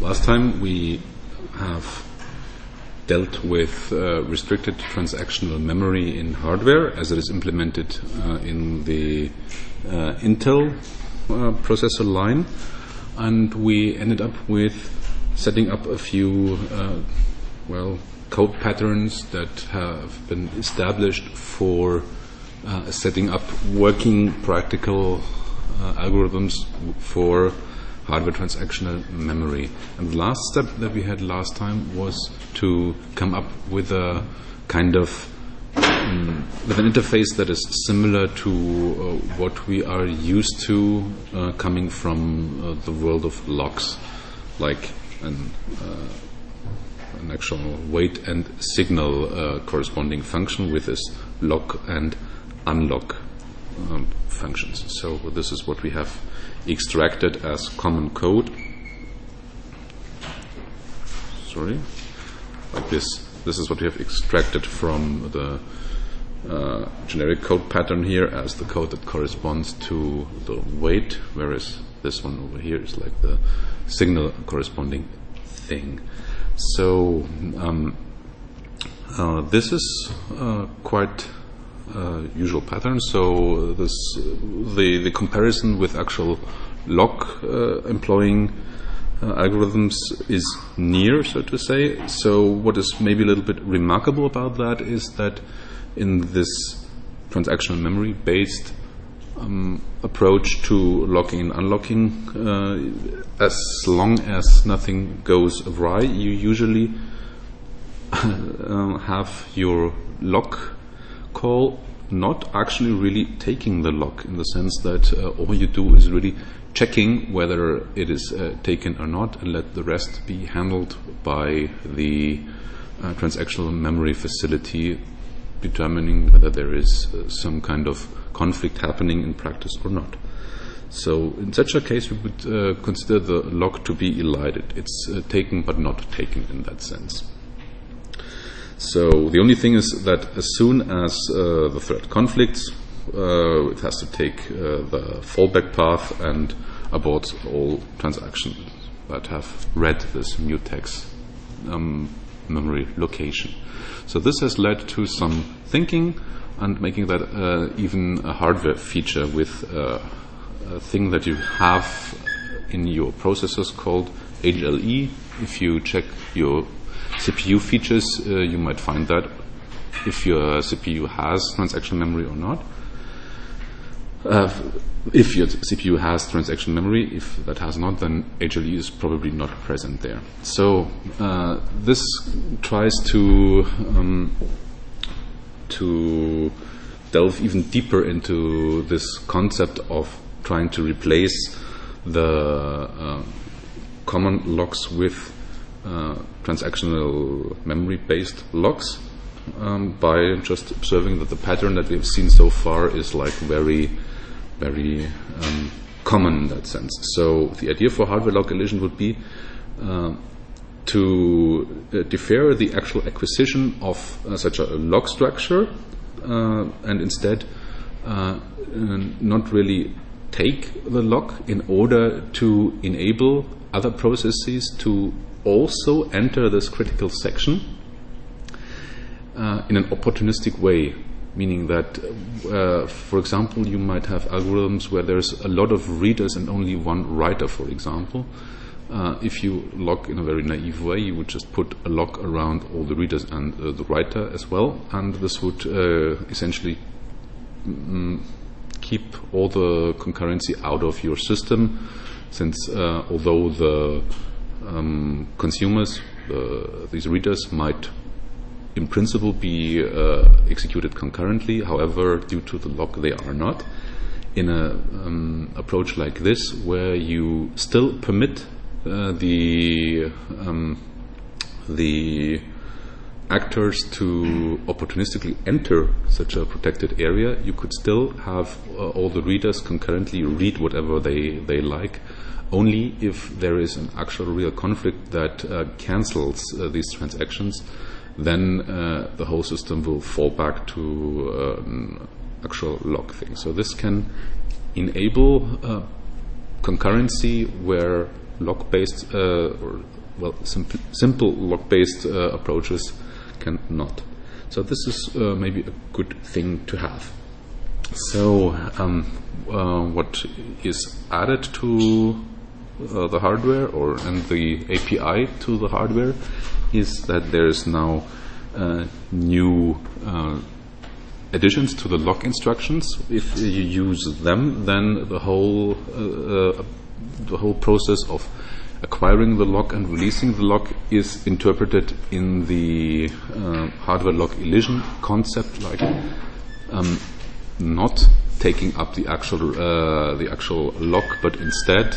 last time we have dealt with restricted transactional memory in hardware as it is implemented in the Intel processor line, and we ended up with setting up a few code patterns that have been established for setting up working practical algorithms for hardware transactional memory. And the last step that we had last time was to come up with a kind of with an interface that is similar to what we are used to coming from the world of logs, like an actual wait and signal corresponding function with this lock and unlock functions. So this is what we have extracted as common code. Sorry, like this. This is what we have extracted from the generic code pattern here as the code that corresponds to the wait, whereas this one over here is like the signal corresponding thing. So this is quite usual pattern. So the comparison with actual log employing algorithms is near, so to say. So what is maybe a little bit remarkable about that is that in this transactional memory based approach to locking and unlocking, as long as nothing goes awry, you usually have your lock call not actually really taking the lock, in the sense that all you do is really checking whether it is taken or not, and let the rest be handled by the transactional memory facility, determining whether there is some kind of conflict happening in practice or not. So in such a case, we would consider the lock to be elided. It's taken but not taken in that sense. So the only thing is that as soon as the thread conflicts, it has to take the fallback path and abort all transactions that have read this mutex memory location. So this has led to some thinking and making that even a hardware feature with a thing that you have in your processors called HLE. If you check your CPU features, you might find that if your CPU has transaction memory or not. If your CPU has transaction memory, if that has not, then HLE is probably not present there. So this tries to delve even deeper into this concept of trying to replace the common locks with transactional memory-based locks by just observing that the pattern that we've seen so far is like very common in that sense. So the idea for hardware lock elision would be to defer the actual acquisition of such a lock structure and instead not really take the lock in order to enable other processes to also enter this critical section in an opportunistic way. Meaning that, for example, you might have algorithms where there's a lot of readers and only one writer, for example. If you lock in a very naive way, you would just put a lock around all the readers and the writer as well, and this would essentially keep all the concurrency out of your system, since although the consumers, these readers, might in principle be executed concurrently. However, due to the lock, they are not. In an approach like this, where you still permit the actors to opportunistically enter such a protected area, you could still have all the readers concurrently read whatever they like, only if there is an actual real conflict that cancels these transactions. Then the whole system will fall back to an actual lock thing. So this can enable concurrency where lock-based simple lock-based approaches cannot. So this is maybe a good thing to have. So what is added to the hardware and the API to the hardware is that there is now new additions to the lock instructions. If you use them, then the whole process of acquiring the lock and releasing the lock is interpreted in the hardware lock elision concept, like not taking up the actual lock, but instead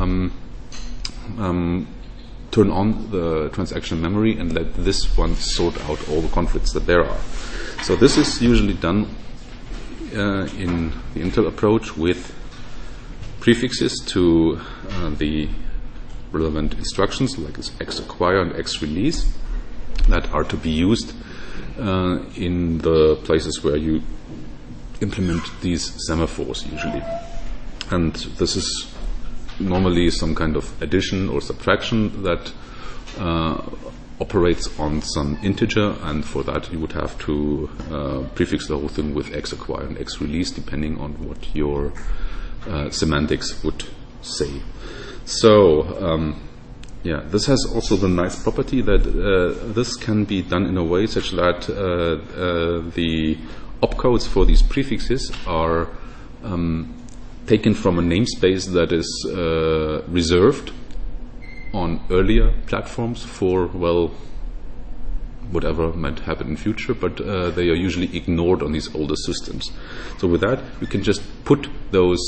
turn on the transaction memory and let this one sort out all the conflicts that there are. So this is usually done in the Intel approach with prefixes to the relevant instructions, like X acquire and X release, that are to be used in the places where you implement these semaphores usually. And this is normally some kind of addition or subtraction that operates on some integer, and for that you would have to prefix the whole thing with X acquire and X release, depending on what your semantics would say. So this has also the nice property that this can be done in a way such that the opcodes for these prefixes are taken from a namespace that is reserved on earlier platforms for, whatever might happen in future, but they are usually ignored on these older systems. So with that, you can just put those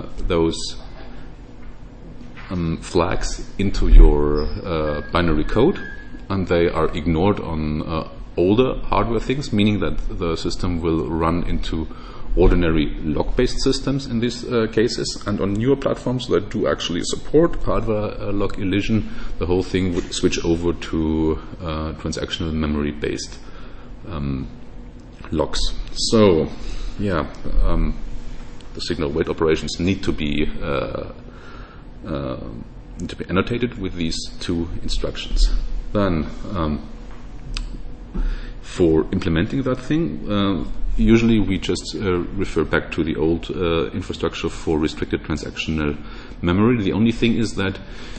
flags into your binary code, and they are ignored on older hardware things, meaning that the system will run into ordinary lock-based systems in these cases, and on newer platforms that do actually support hardware lock elision, the whole thing would switch over to transactional memory-based locks. So, the signal wait operations need to be annotated with these two instructions. Then, for implementing that thing, usually we just refer back to the old infrastructure for restricted transactional memory. The only thing is that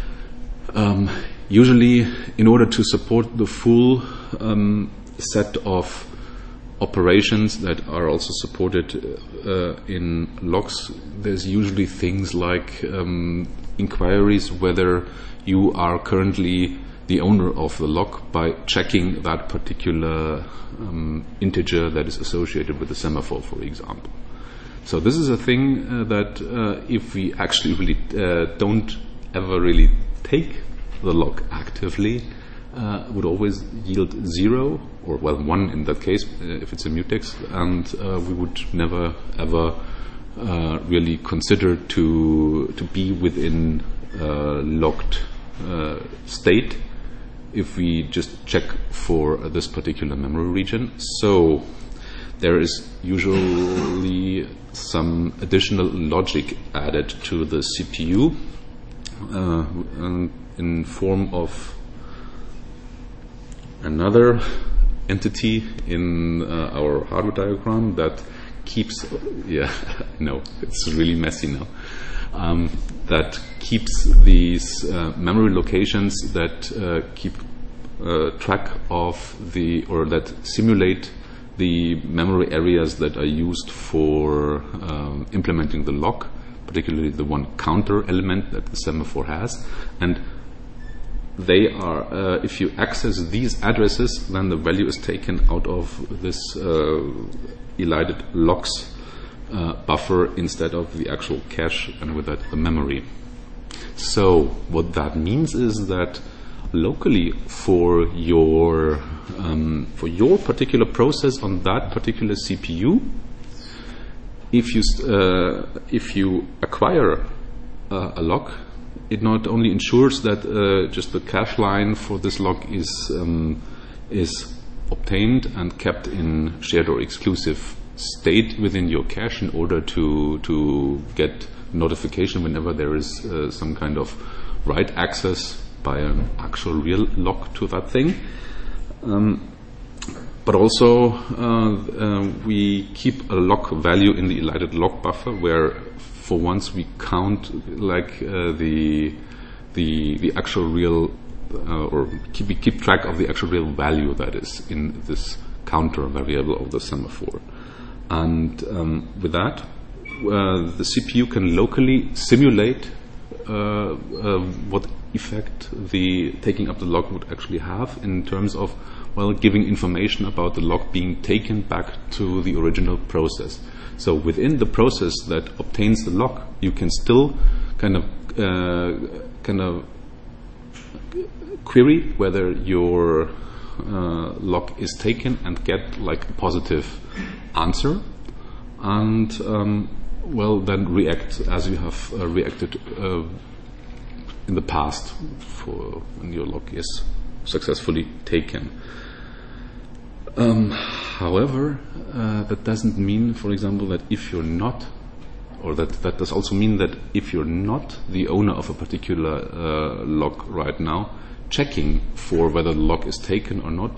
usually, in order to support the full set of operations that are also supported in locks, there's usually things like inquiries whether you are currently the owner of the lock by checking that particular integer that is associated with the semaphore, for example. So this is a thing that if we actually really don't ever really take the lock actively, would always yield 0, or 1 in that case, if it's a mutex, and we would never ever really consider to be within locked state if we just check for this particular memory region. So there is usually some additional logic added to the CPU in form of another entity in our hardware diagram that keeps, it's really messy now, that keeps these memory locations that keep track of that simulate the memory areas that are used for implementing the lock, particularly the one counter element that the semaphore has. And they are, if you access these addresses, then the value is taken out of this elided locks buffer instead of the actual cache, and with that the memory. So what that means is that locally for your particular process on that particular CPU, if you acquire a lock, it not only ensures that just the cache line for this lock is obtained and kept in shared or exclusive state within your cache in order to get notification whenever there is some kind of write access by an actual real lock to that thing. But also we keep a lock value in the elided lock buffer, where for once we count like the actual real or we keep track of the actual real value that is in this counter variable of the semaphore. And with that, the CPU can locally simulate what effect the taking up the lock would actually have in terms of, well, giving information about the lock being taken back to the original process. So within the process that obtains the lock, you can still kind of query whether your lock is taken and get like a positive answer, and then react as you have reacted in the past for when your lock is successfully taken. However, that doesn't mean, for example, that if you're not, or that does also mean that if you're not the owner of a particular lock right now, checking for whether the lock is taken or not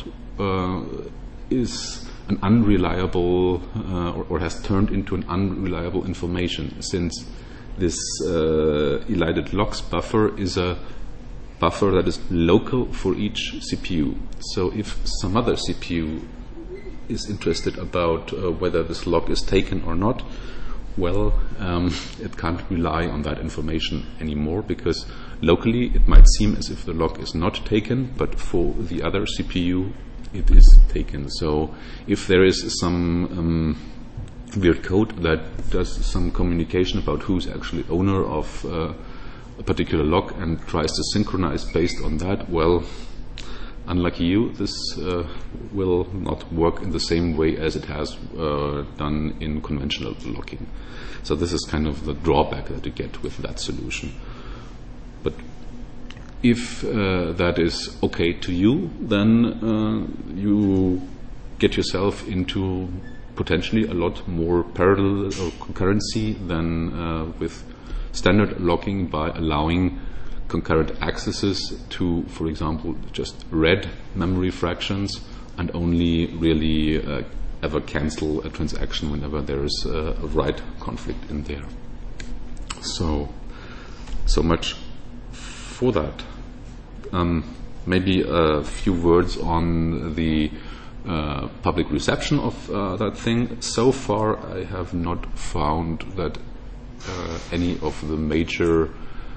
is an unreliable or has turned into an unreliable information, since this elided locks buffer is a buffer that is local for each CPU. So if some other CPU is interested about whether this lock is taken or not, well, it can't rely on that information anymore, because locally it might seem as if the lock is not taken, but for the other CPU it is taken. So if there is some weird code that does some communication about who's actually owner of a particular lock and tries to synchronize based on that, well, unlucky you, this will not work in the same way as it has done in conventional locking. So this is kind of the drawback that you get with that solution. But if that is okay to you, then you get yourself into potentially a lot more parallel or concurrency than with standard locking, by allowing concurrent accesses to, for example, just read memory fractions, and only really ever cancel a transaction whenever there is a write conflict in there. So much for that. Maybe a few words on the public reception of that thing. So far, I have not found that any of the major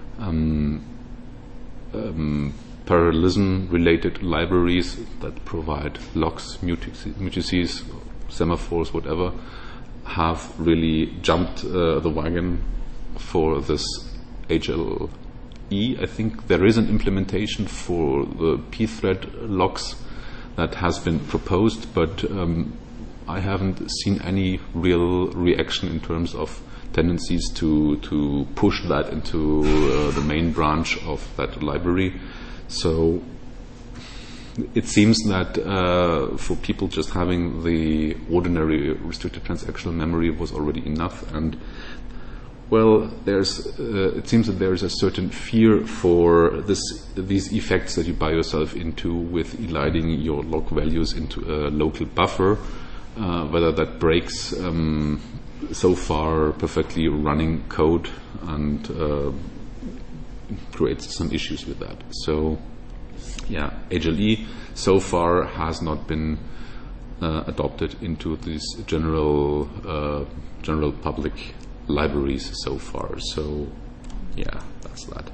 parallelism-related libraries that provide locks, mutices, semaphores, whatever, have really jumped the wagon for this HLE. I think there is an implementation for the pthread locks that has been proposed, but I haven't seen any real reaction in terms of tendencies to push that into the main branch of that library. So it seems that for people just having the ordinary restricted transactional memory was already enough, and well, it seems that there is a certain fear for these effects that you buy yourself into with eliding your lock values into a local buffer, whether that breaks so far perfectly running code and creates some issues with that. So yeah, HLE so far has not been adopted into these general public libraries so far. So yeah, that's that.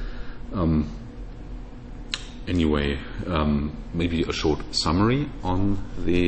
Anyway, maybe a short summary on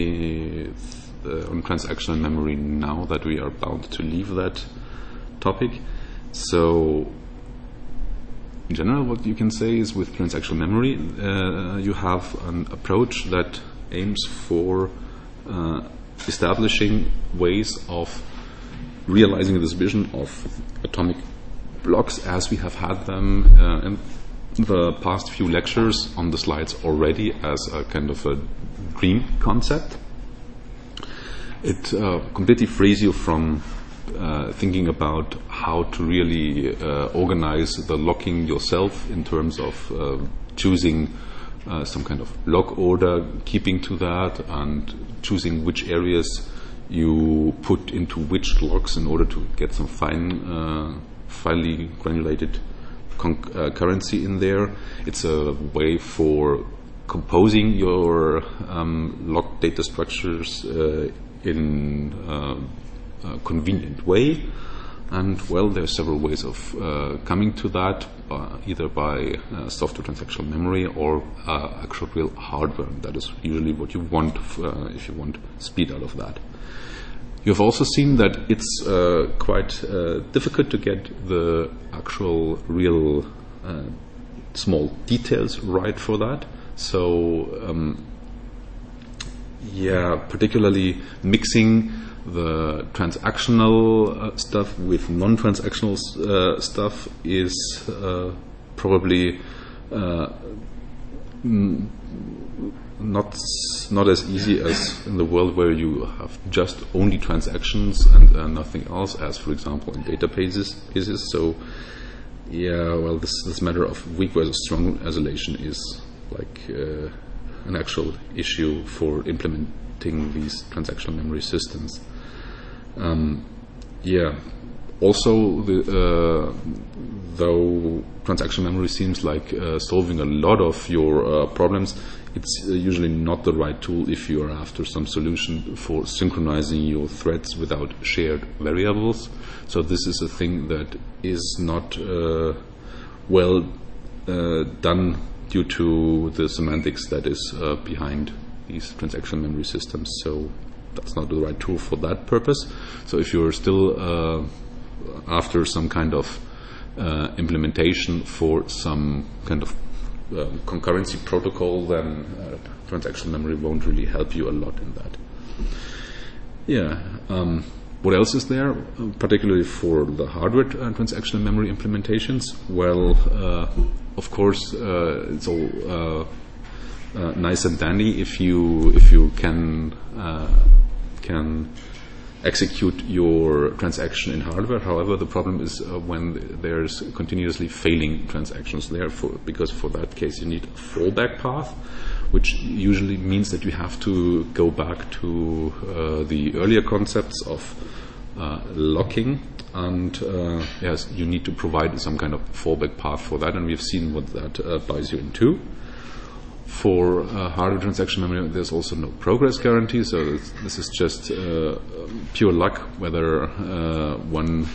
on transactional memory now that we are bound to leave that topic. So in general, what you can say is with transactional memory, you have an approach that aims for establishing ways of realizing this vision of atomic blocks as we have had them in the past few lectures on the slides already, as a kind of a dream concept. It completely frees you from thinking about how to really organize the locking yourself in terms of choosing some kind of lock order, keeping to that, and choosing which areas you put into which locks in order to get some finely granulated currency in there. It's a way for composing your lock data structures in a convenient way. And well, there are several ways of coming to that, either by software transactional memory or actual real hardware. That is usually what you want if you want speed out of that. You've also seen that it's quite difficult to get the actual real small details right for that. So, particularly mixing the transactional stuff with non-transactional stuff is probably not as easy as in the world where you have just only transactions and nothing else, as for example in databases. So, this matter of weak versus strong isolation is like an actual issue for implementing these transactional memory systems. Also, though transactional memory seems like solving a lot of your problems, it's usually not the right tool if you are after some solution for synchronizing your threads without shared variables. So this is a thing that is not well done due to the semantics that is behind these transactional memory systems. So that's not the right tool for that purpose. So if you're still after some kind of implementation for some kind of concurrency protocol, then transactional memory won't really help you a lot in that. What else is there, particularly for the hardware transactional memory implementations? Well, of course, it's all nice and dandy if you can execute your transaction in hardware. However, the problem is when there's continuously failing transactions there, because for that case you need a fallback path, which usually means that you have to go back to the earlier concepts of locking, and yes, you need to provide some kind of fallback path for that, and we've seen what that buys you into. For hardware transaction memory, there's also no progress guarantee, so this is just pure luck whether one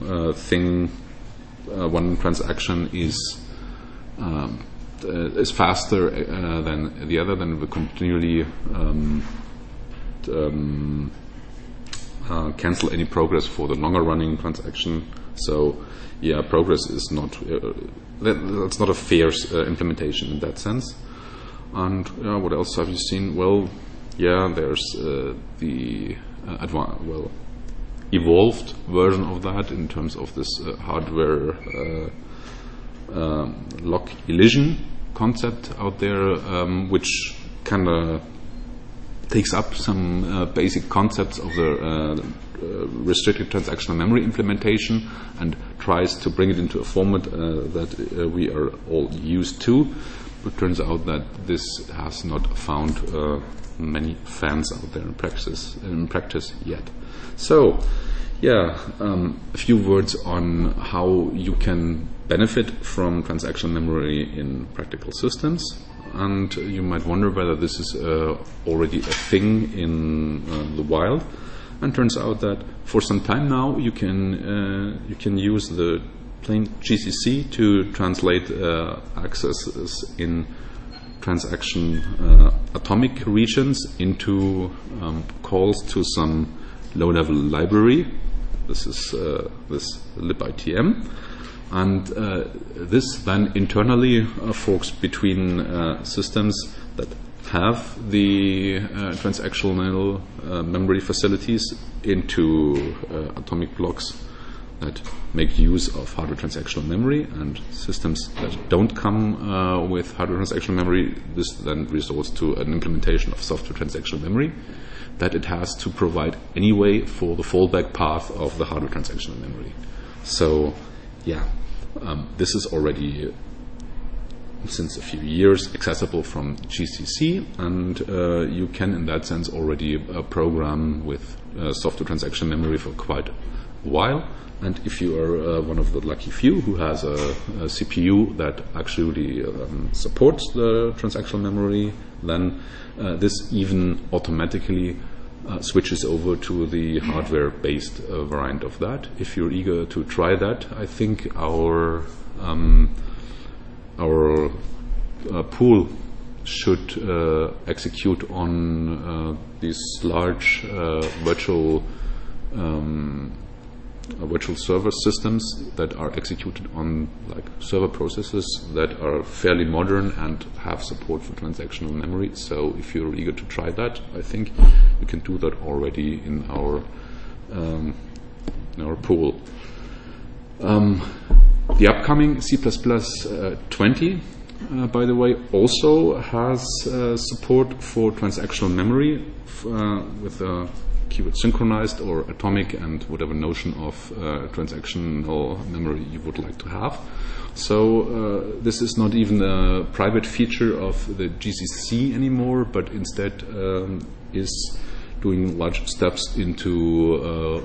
transaction is faster than the other. Then we continually cancel any progress for the longer running transaction. So progress is not that's not a fair implementation in that sense. And what else have you seen? Well, there's the evolved version of that in terms of this hardware lock elision concept out there, which kind of takes up some basic concepts of the restricted transactional memory implementation and tries to bring it into a format that we are all used to. It turns out that this has not found many fans out there in practice yet. So, a few words on how you can benefit from transactional memory in practical systems. And you might wonder whether this is already a thing in the wild. And turns out that for some time now you can use the plain GCC to translate accesses in transaction atomic regions into calls to some low-level library. This is this libITM, and this then internally forks between systems that have the transactional memory facilities into atomic blocks that make use of hardware transactional memory, and systems that don't come with hardware transactional memory. This then resorts to an implementation of software transactional memory that it has to provide anyway for the fallback path of the hardware transactional memory. So, yeah, this is already since a few years accessible from GCC, and you can in that sense already program with software transaction memory for quite a while. And if you are one of the lucky few who has a CPU that actually supports the transactional memory, then this even automatically switches over to the hardware-based variant of that. If you're eager to try that, I think our pool should execute on these large virtual server systems that are executed on like server processes that are fairly modern and have support for transactional memory. So if you're eager to try that, I think you can do that already in our pool. The upcoming C++ 20, by the way, also has support for transactional memory with a keyword synchronized or atomic and whatever notion of transactional memory you would like to have. So this is not even a private feature of the GCC anymore, but instead is doing large steps into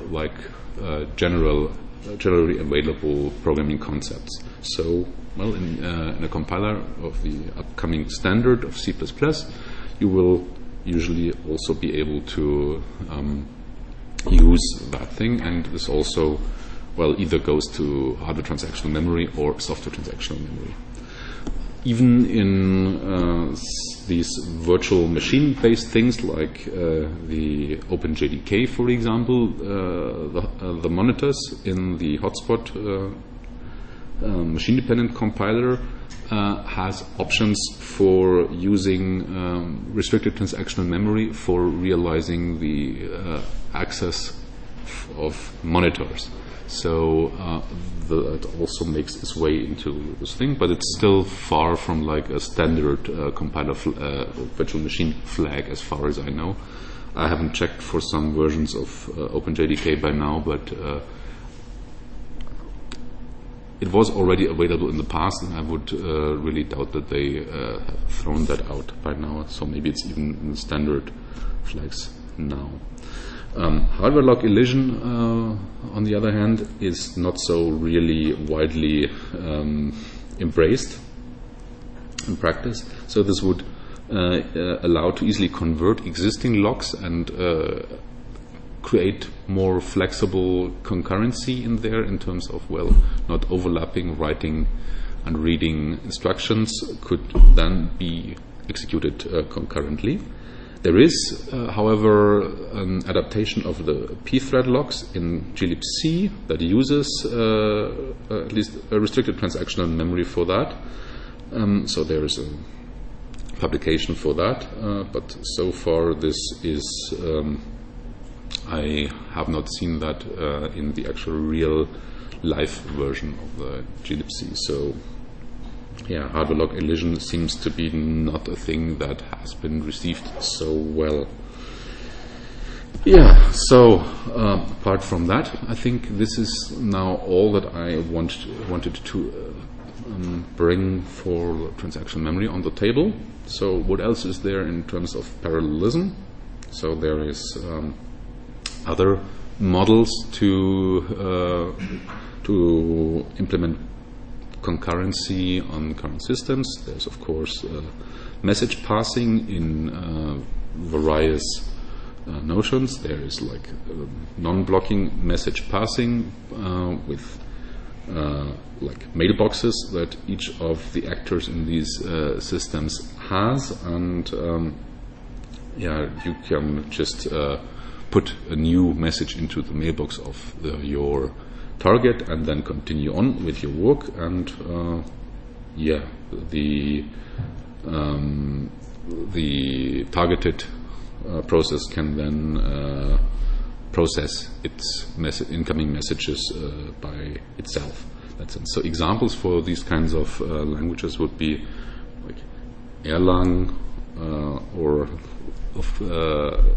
generally available programming concepts. So, well, in a compiler of the upcoming standard of C++, you will usually also be able to use that thing, and this also, well, either goes to hardware transactional memory or software transactional memory. Even in these virtual machine-based things like the OpenJDK, for example, the monitors in the hotspot machine-dependent compiler has options for using restricted transactional memory for realizing the access of monitors. So that also makes its way into this thing, but it's still far from like a standard compiler virtual machine flag, as far as I know. I haven't checked for some versions of OpenJDK by now, but it was already available in the past, and I would really doubt that they have thrown that out by now. So maybe it's even in the standard flags now. Hardware lock elision, on the other hand, is not so really widely embraced in practice. So this would allow to easily convert existing locks and create more flexible concurrency in there in terms of, well, not overlapping writing and reading instructions could then be executed concurrently. There is, however, an adaptation of the pthread locks in glibc that uses at least a restricted transactional memory for that. So there is a publication for that, but so far this is I have not seen that in the actual real live version of the glibc. So yeah, hardware lock elision seems to be not a thing that has been received so well. Yeah, so apart from that, I think this is now all that I wanted to bring for transaction memory on the table. So what else is there in terms of parallelism? So there is other models to implement concurrency on current systems. There's of course message passing in various notions. There is like non-blocking message passing with like mailboxes that each of the actors in these systems has, and yeah, you can just put a new message into the mailbox of your target and then continue on with your work, and yeah, the targeted process can then process its incoming messages by itself. That's it. So examples for these kinds of languages would be like Erlang or of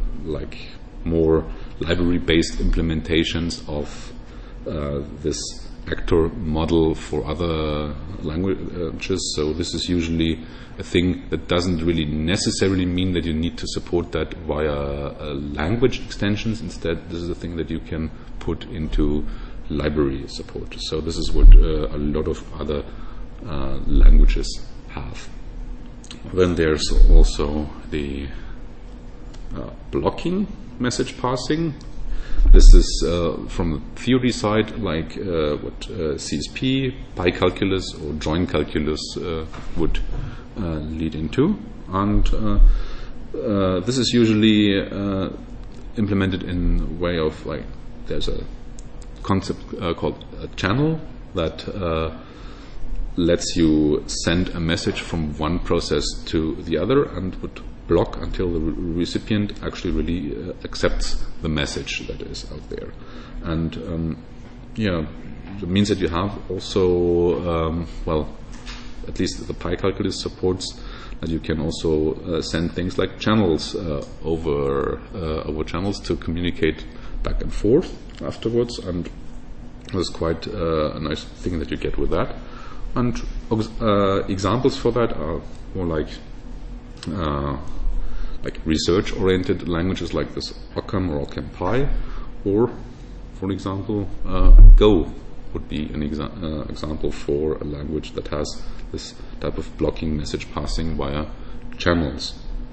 like more library-based implementations of this actor model for other languages. So this is usually a thing that doesn't really necessarily mean that you need to support that via language extensions. Instead, this is a thing that you can put into library support. So this is what a lot of other languages have. Then there's also the blocking message passing. This is from the theory side, like what CSP, pi-calculus, or joint calculus would lead into. And this is usually implemented in a way of, like, there's a concept called a channel that lets you send a message from one process to the other and would block until the recipient actually really accepts the message that is out there. And it means that you have also, at least the pi-calculus supports that you can also send things like channels over channels to communicate back and forth afterwards, and that's quite a nice thing that you get with that. And examples for that are more like research-oriented languages like this Occam or OccamPi, or, for example, Go would be an example for a language that has this type of blocking message passing via channels.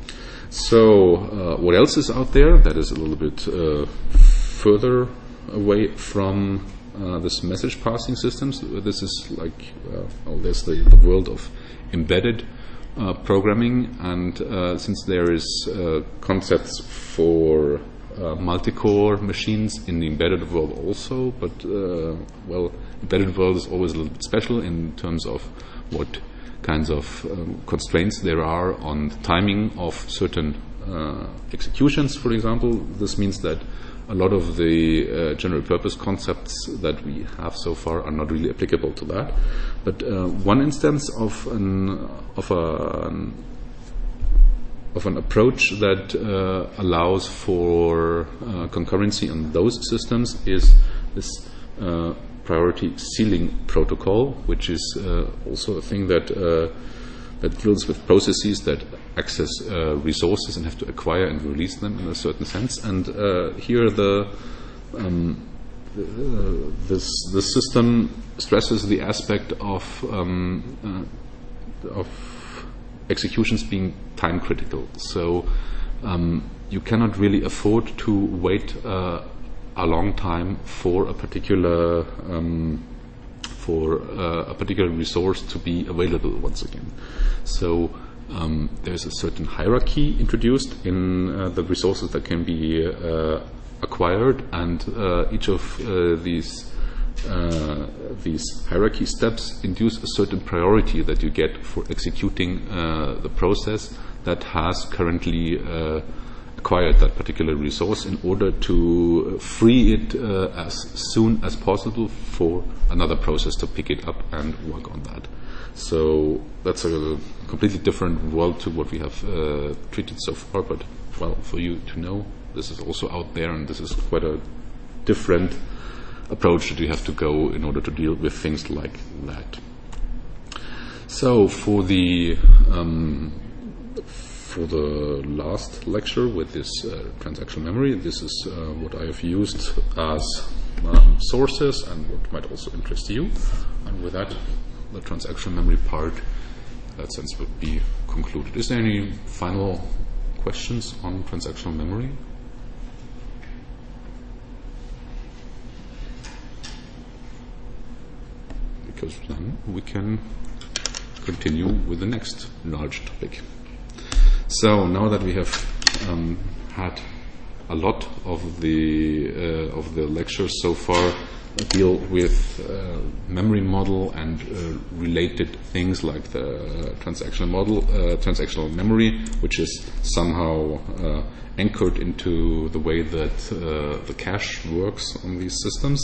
So what else is out there that is a little bit further away from this message passing systems? This is like, there's the world of embedded programming, and since there is concepts for multi-core machines in the embedded world also, but embedded world is always a little bit special in terms of what kinds of constraints there are on the timing of certain executions, for example. This means that a lot of the general purpose concepts that we have so far are not really applicable to that. But one instance of an approach that allows for concurrency on those systems is this priority ceiling protocol, which is also a thing that deals with processes that access resources and have to acquire and release them in a certain sense. And here this system stresses the aspect of executions being time critical. So you cannot really afford to wait a long time for a particular resource to be available once again. So there's a certain hierarchy introduced in the resources that can be acquired, and each of these hierarchy steps induce a certain priority that you get for executing the process that has currently acquired that particular resource, in order to free it as soon as possible for another process to pick it up and work on that. So that's a completely different world to what we have treated so far, but for you to know, this is also out there, and this is quite a different approach that you have to go in order to deal with things like that. So for the last lecture with this transactional memory, this is what I have used as sources and what might also interest you. And with that, the transactional memory part, in that sense, would be concluded. Is there any final questions on transactional memory? Because then we can continue with the next large topic. So now that we have had a lot of the lectures so far deal with memory model and related things like the transactional memory, which is somehow anchored into the way that the cache works on these systems.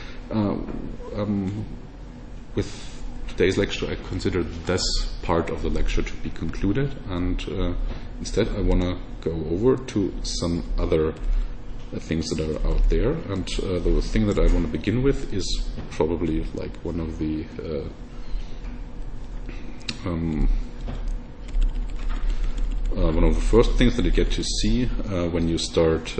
With today's lecture, I consider this part of the lecture to be concluded, and instead I want to go over to some other things that are out there. And the thing that I want to begin with is probably like one of the first things that you get to see when you start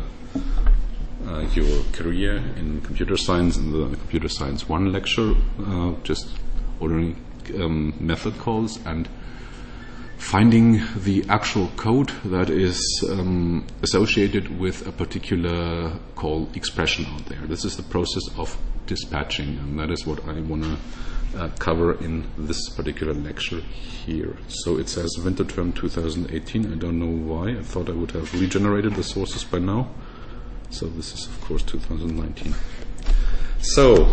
your career in computer science in the Computer Science 1 lecture, just ordering method calls and finding the actual code that is associated with a particular call expression out there. This is the process of dispatching, and that is what I want to cover in this particular lecture here. So it says winter term 2018. I don't know why. I thought I would have regenerated the sources by now. So this is, of course, 2019. So,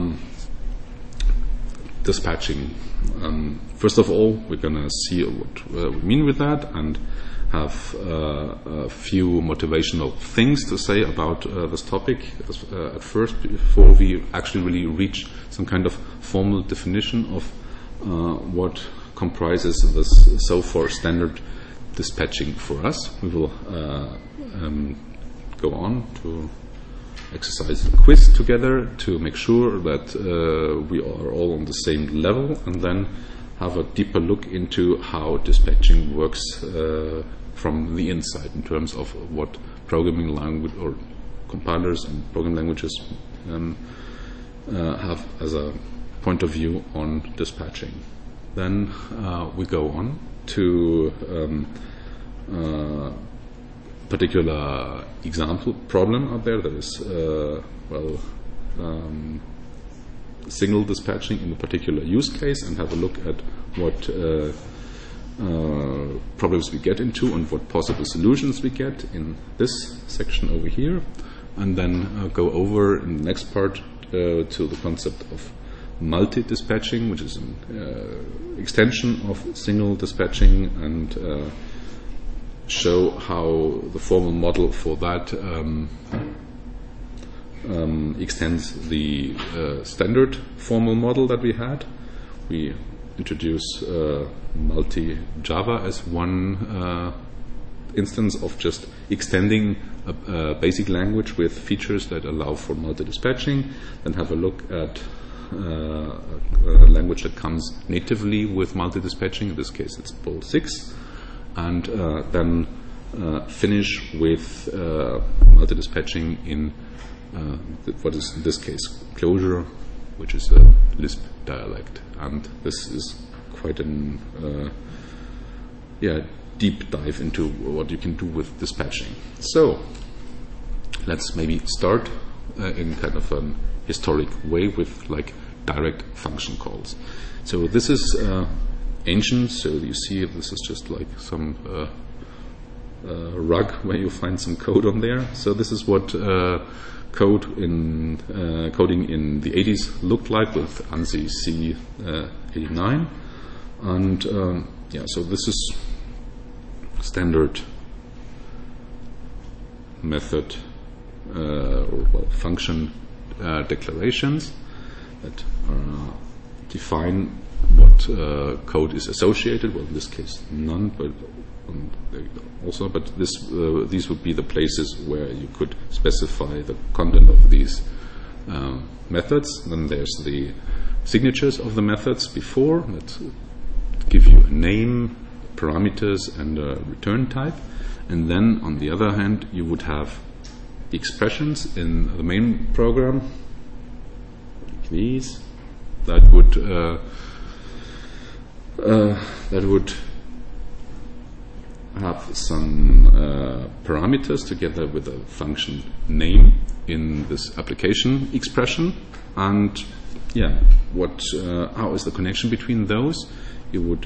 dispatching. First of all, we're going to see what we mean with that and have a few motivational things to say about this topic at first, before we actually really reach some kind of formal definition of what comprises this so far standard dispatching for us. We will go on to exercise a quiz together to make sure that we are all on the same level, and then have a deeper look into how dispatching works from the inside in terms of what programming language or compilers and programming languages have as a point of view on dispatching. Then we go on to particular example problem out there that is signal dispatching in a particular use case, and have a look at what problems we get into and what possible solutions we get in this section over here, and then go over in the next part to the concept of multi-dispatching, which is an extension of signal dispatching, and show how the formal model for that extends the standard formal model that we had. We introduce multi-Java as one instance of just extending a basic language with features that allow for multi-dispatching, and have a look at a language that comes natively with multi-dispatching. In this case, it's POL6. And then finish with multi-dispatching in what is in this case Clojure, which is a Lisp dialect. And this is quite an deep dive into what you can do with dispatching. So let's maybe start in kind of an historic way with like direct function calls. So this is ancient, so you see this is just like some rug where you find some code on there. So this is what coding in the 80s looked like with ANSI C89, and so this is standard method function declarations that define what code is associated. Well, in this case, none, but these would be the places where you could specify the content of these methods. Then there's the signatures of the methods before that give you a name, parameters, and a return type. And then, on the other hand, you would have the expressions in the main program, like these, that would have some parameters together with a function name in this application expression. And how is the connection between those? You would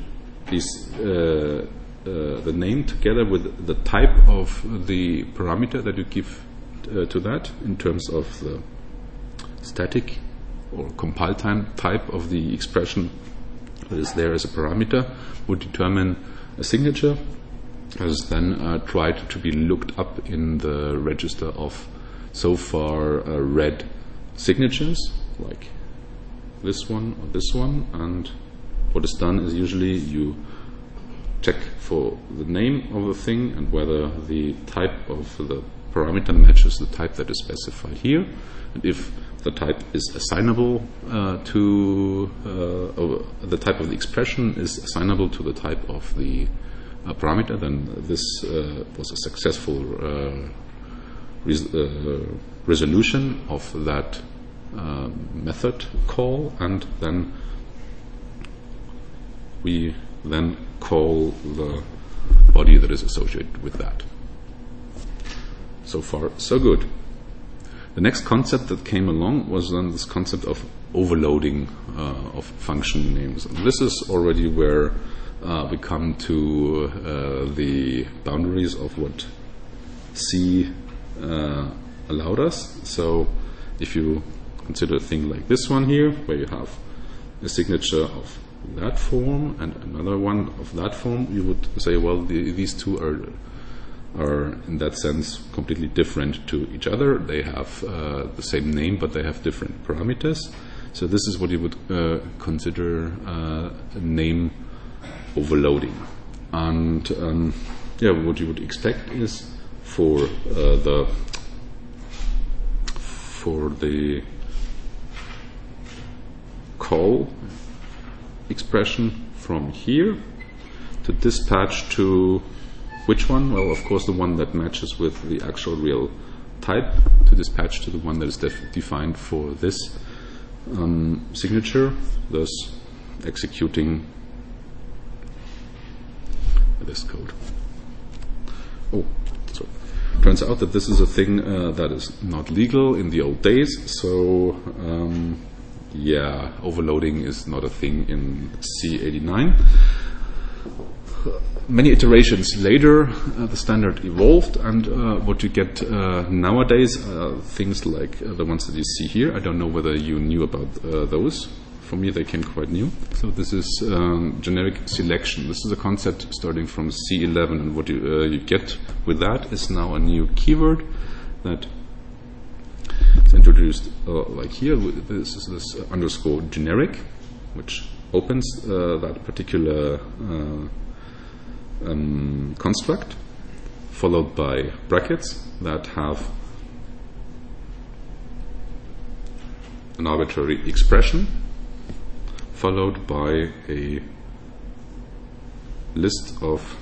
the name together with the type of the parameter that you give to that in terms of the static or compile time type of the expression that is there as a parameter, would determine a signature that is then tried to be looked up in the register of so far read signatures, like this one or this one. And what is done is usually you check for the name of the thing and whether the type of the parameter matches the type that is specified here, and if the type is assignable the type of the expression is assignable to the type of the parameter, then this was a successful resolution of that method call, and then we then call the body that is associated with that. So far, so good. The next concept that came along was then this concept of overloading of function names. And this is already where we come to the boundaries of what C allowed us. So if you consider a thing like this one here, where you have a signature of that form and another one of that form, you would say, well, these two are in that sense completely different to each other. They have the same name, but they have different parameters. So this is what you would consider name overloading. And what you would expect is for the call expression from here to dispatch to which one? Well, of course, the one that matches with the actual real type, to dispatch to the one that is defined for this signature, thus executing this code. Oh, so turns out that this is a thing that is not legal in the old days. So, overloading is not a thing in C89. Many iterations later, the standard evolved, and what you get nowadays are things like the ones that you see here. I don't know whether you knew about those. For me, they came quite new. So this is generic selection. This is a concept starting from C11, and what you get with that is now a new keyword that is introduced like here. This is this underscore generic, which opens that particular construct, followed by brackets that have an arbitrary expression, followed by a list of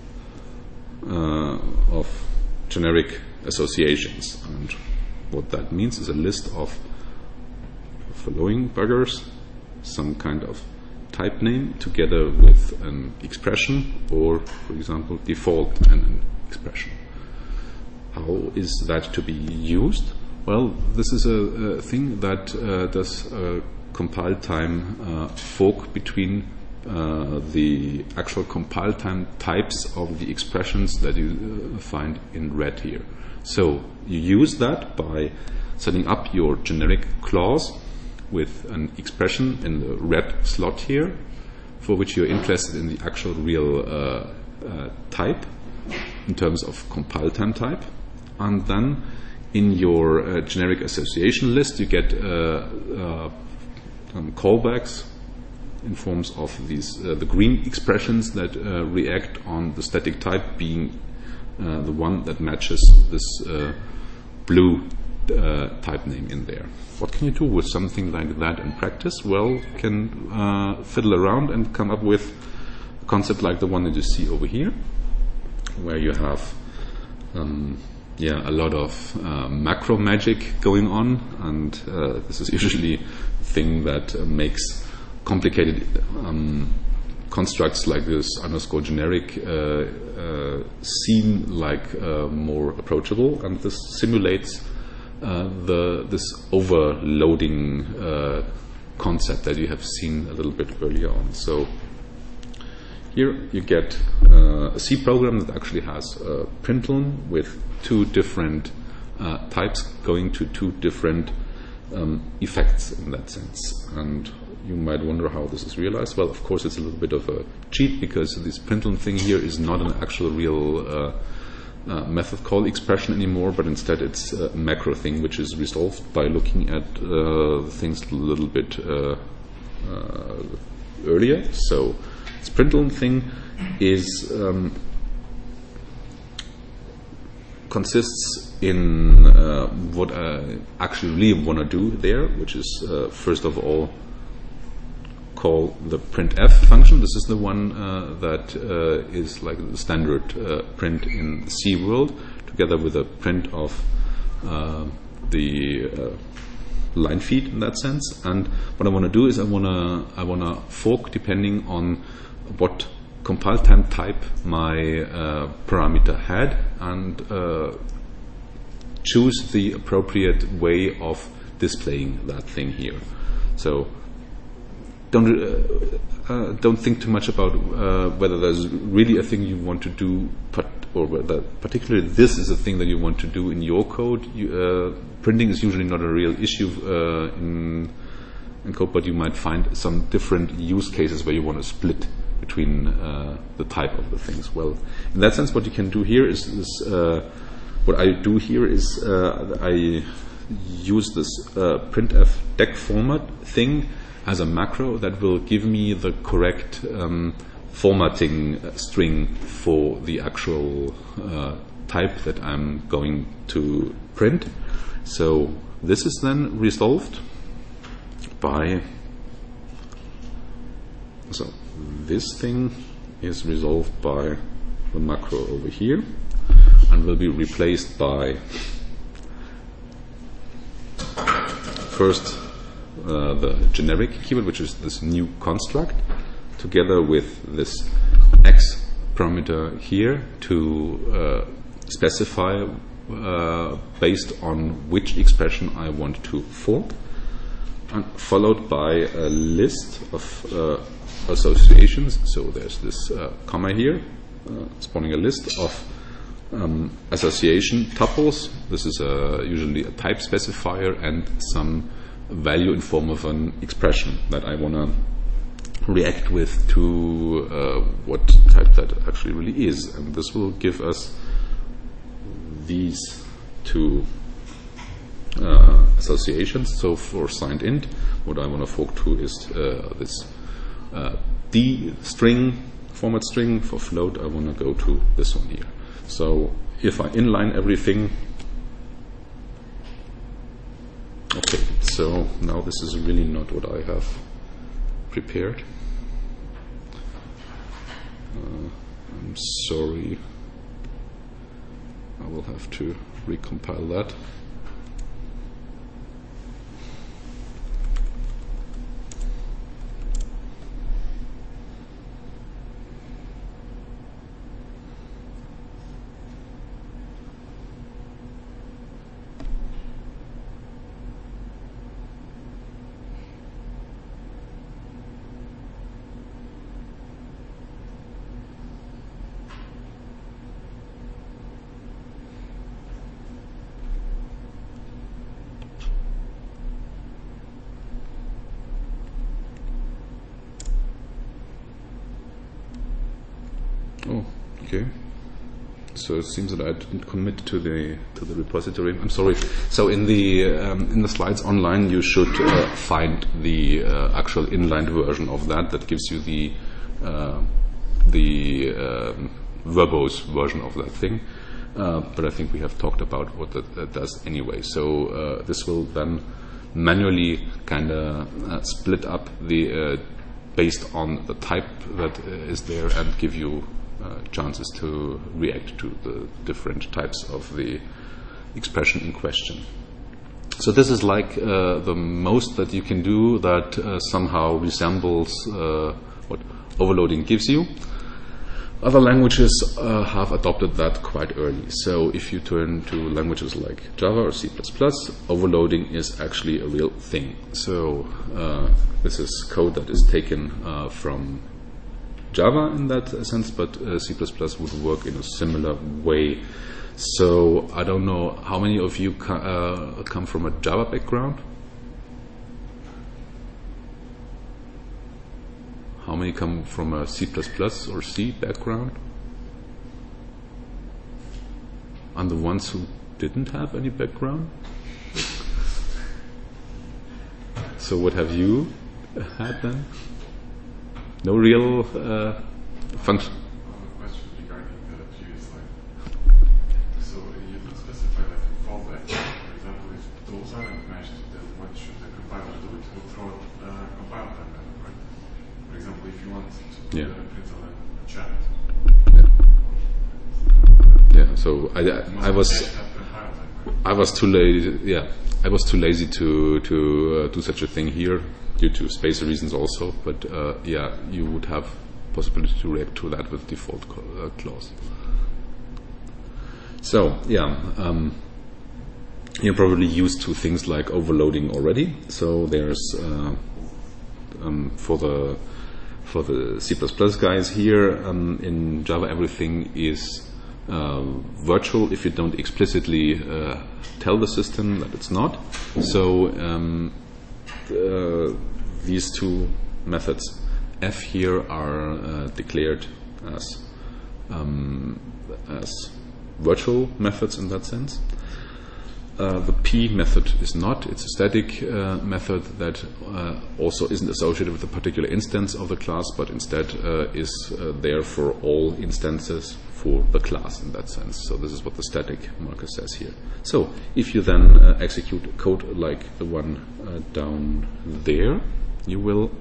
generic associations. And what that means is a list of following buggers, some kind of type name together with an expression, or, for example, default and an expression. How is that to be used? Well, this is a thing that does compile time fork between the actual compile time types of the expressions that you find in red here. So you use that by setting up your generic clause with an expression in the red slot here, for which you're interested in the actual real type in terms of compile time type. And then in your generic association list, you get callbacks in forms of these the green expressions that react on the static type being the one that matches this blue type name in there. What can you do with something like that in practice? Well, you can fiddle around and come up with a concept like the one that you see over here, where you have a lot of macro magic going on, and this is usually a thing that makes complicated constructs like this underscore generic seem like more approachable, and this simulates this overloading concept that you have seen a little bit earlier on. So here you get a C program that actually has a println with two different types going to two different effects in that sense. And you might wonder how this is realized. Well, of course, it's a little bit of a cheat, because this println thing here is not an actual real method call expression anymore, but instead it's a macro thing which is resolved by looking at the things a little bit earlier. So this println thing is consists in what I actually really want to do there, which is first of all call the printf function. This is the one that is like the standard print in C world, together with a print of the line feed in that sense. And what I want to do is I want to fork depending on what compile time type my parameter had, and choose the appropriate way of displaying that thing here. So don't think too much about whether there's really a thing you want to do, or whether particularly this is a thing that you want to do in your code. Printing is usually not a real issue in code, but you might find some different use cases where you want to split between the type of the things. Well, in that sense, what you can do here is what I do here is I use this printf deck format thing as a macro that will give me the correct formatting string for the actual type that I'm going to print. So this is then resolved by, so this thing is resolved by the macro over here and will be replaced by first the generic keyword, which is this new construct, together with this x parameter here to specify based on which expression I want to fork, and followed by a list of associations. So there's this comma here, spawning a list of association tuples. This is usually a type specifier and some value in form of an expression that I want to react with to what type that actually really is. And this will give us these two associations. So for signed int, what I want to fork to is this D string, format string. For float, I want to go to this one here. So if I inline everything, okay, so now this is really not what I have prepared. I'm sorry. I will have to recompile that. Oh, okay. So it seems that I didn't commit to the repository. I'm sorry. So in the slides online, you should find the actual inlined version of that. That gives you the verbose version of that thing. But I think we have talked about what that does anyway. So this will then manually kind of split up the based on the type that is there and give you chances to react to the different types of the expression in question. So this is like the most that you can do that somehow resembles what overloading gives you. Other languages have adopted that quite early. So if you turn to languages like Java or C++, overloading is actually a real thing. So this is code that is taken from Java in that sense, but C++ would work in a similar way. So I don't know how many of you come from a Java background. How many come from a C++ or C background? And the ones who didn't have any background? So what have you had then? No real function? Question regarding the previous slide. So specify like a fallback. For example, if those aren't matched, then what should the compiler do? It will throw compile time method, right? For example, if you want to print on a chat. Yeah. So I was too lazy. Yeah, I was too lazy to do such a thing here due to space reasons also. But yeah, you would have possibility to react to that with default clause. So yeah, you're probably used to things like overloading already. So there's for the C++ guys here in Java, everything is virtual if you don't explicitly tell the system that it's not. So these two methods f here are declared as virtual methods in that sense. The p method is not. It's a static method that also isn't associated with a particular instance of the class, but instead is there for all instances for the class in that sense. So this is what the static marker says here. So if you then execute code like the one down there, you will.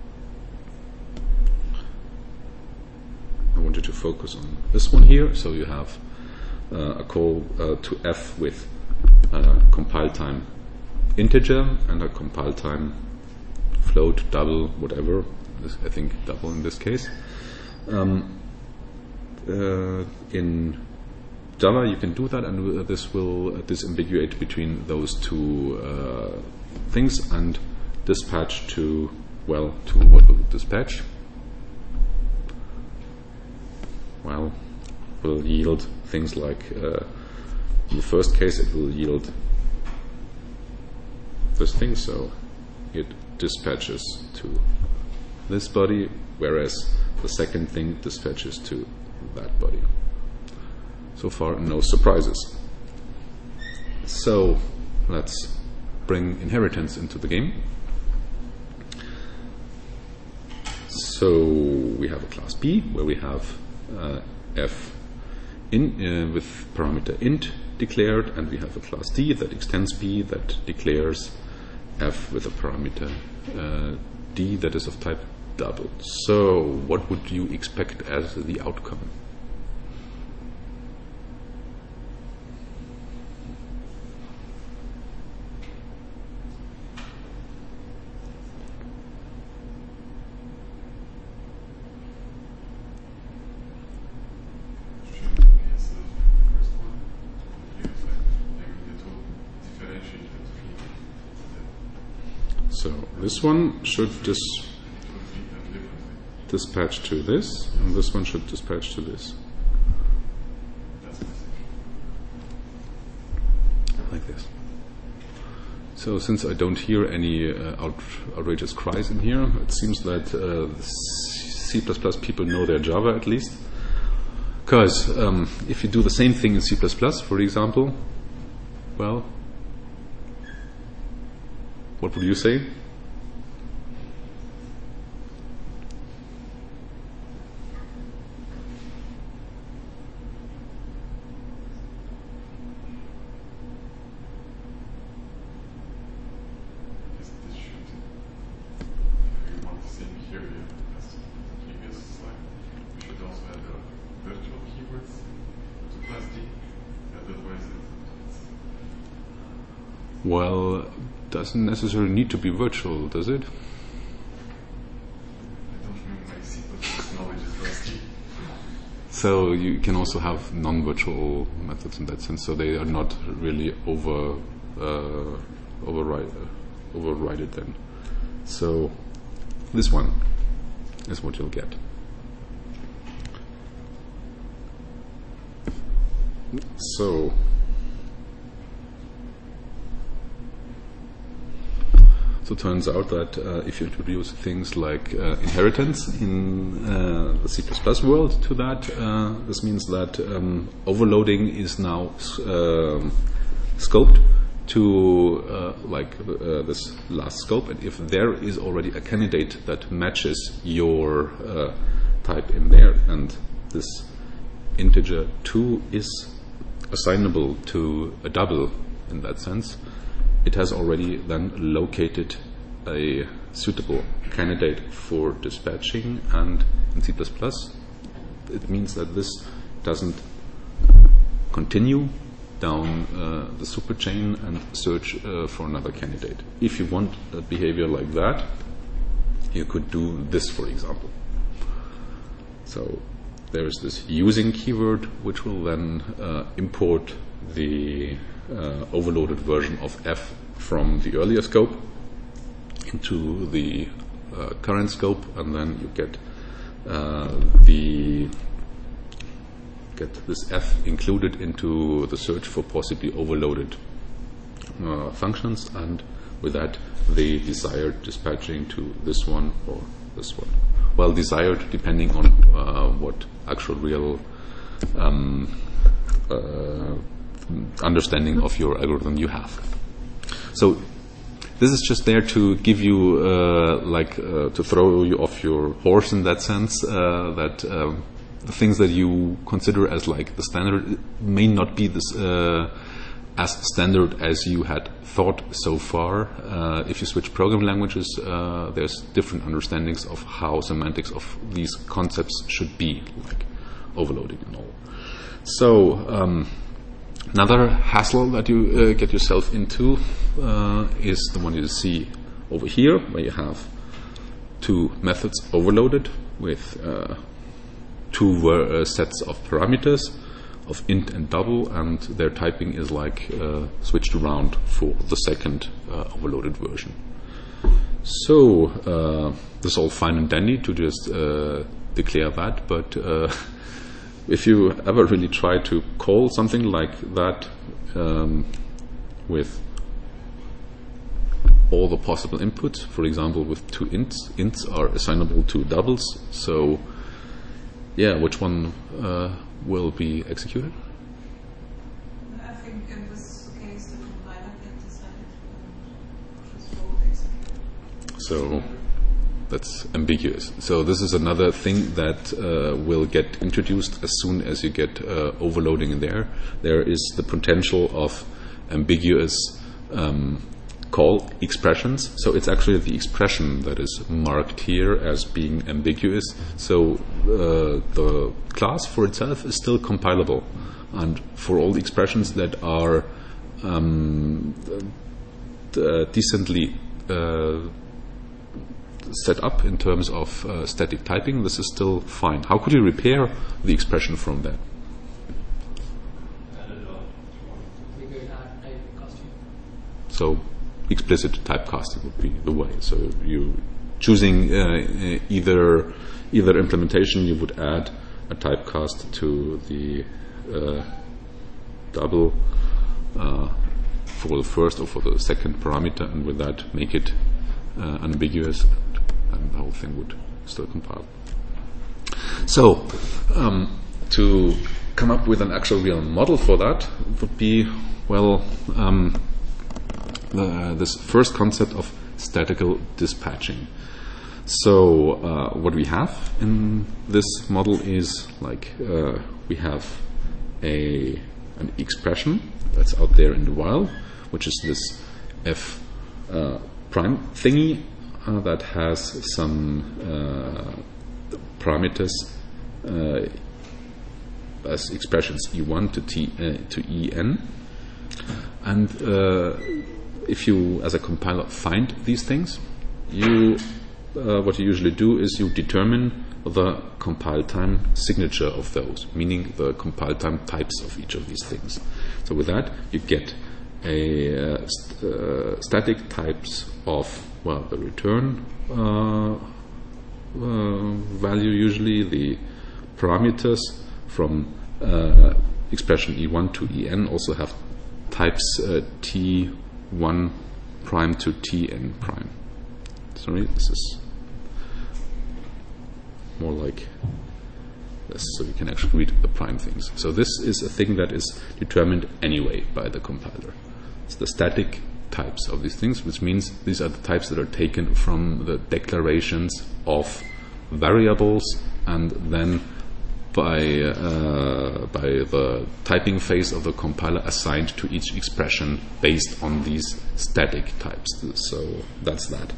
I want you to focus on this one here. So you have a call to f with compile time integer and a compile time float, double, whatever. I think double in this case. In Java, you can do that, and this will disambiguate between those two things and dispatch to what will it dispatch? Well, will yield things like in the first case it will yield this thing, so it dispatches to this body, whereas the second thing dispatches to that body. So far, no surprises. So let's bring inheritance into the game. So we have a class B where we have f in with parameter int declared, and we have a class D that extends B that declares f with a parameter D that is of type double. So what would you expect as the outcome? So this one should dispatch to this, and this one should dispatch to this. Like this. So since I don't hear any outrageous cries in here, it seems that C++ people know their Java at least. Because if you do the same thing in C++, for example, well, what would you say? Well, doesn't necessarily need to be virtual, does it? I don't remember my C++ knowledge is rusty. So you can also have non-virtual methods in that sense, so they are not really overrided then. So this one is what you'll get. So it turns out that if you introduce things like inheritance in the C++ world to that, this means that overloading is now scoped to this last scope, and if there is already a candidate that matches your type in there, and this integer 2 is assignable to a double in that sense, it has already then located a suitable candidate for dispatching, and in C++, it means that this doesn't continue down the superchain and search for another candidate. If you want a behavior like that, you could do this, for example. So there is this using keyword, which will then import the overloaded version of f from the earlier scope into the current scope, and then you get this f included into the search for possibly overloaded functions, and with that the desired dispatching to this one or this one. Well, desired depending on what actual real understanding of your algorithm you have. So this is just there to give you to throw you off your horse in that sense, that the things that you consider as like the standard may not be this as standard as you had thought so far. If you switch programming languages, there's different understandings of how semantics of these concepts should be, like overloading and all. So another hassle that you get yourself into is the one you see over here, where you have two methods overloaded with two sets of parameters of int and double, and their typing is like switched around for the second overloaded version. So this is all fine and dandy to just declare that, but if you ever really try to call something like that with all the possible inputs, for example with two ints are assignable to doubles, so yeah, which one will be executed? I think in this case the compiler can decide which will execute. So that's ambiguous. So this is another thing that will get introduced as soon as you get overloading in there. There is the potential of ambiguous call expressions. So it's actually the expression that is marked here as being ambiguous. So the class for itself is still compilable. And for all the expressions that are decently set up in terms of static typing, this is still fine. How could you repair the expression from that? So explicit typecasting would be the way. So you choosing either implementation, you would add a typecast to the double for the first or for the second parameter, and with that make it unambiguous, and the whole thing would still compile. So to come up with an actual real model for that would be, well, this first concept of statical dispatching. So what we have in this model is like we have an expression that's out there in the while, which is this f prime thingy that has some parameters as expressions e1 to en, and if you, as a compiler, find these things, you what you usually do is you determine the compile time signature of those, meaning the compile time types of each of these things. So with that, you get a static types of, well, the return value, usually the parameters from expression e1 to en also have types t1 prime to tn prime. Sorry, this is more like this, so you can actually read the prime things. So this is a thing that is determined anyway by the compiler. It's the static types of these things, which means these are the types that are taken from the declarations of variables, and then by by the typing phase of the compiler assigned to each expression based on these static types. So that's that.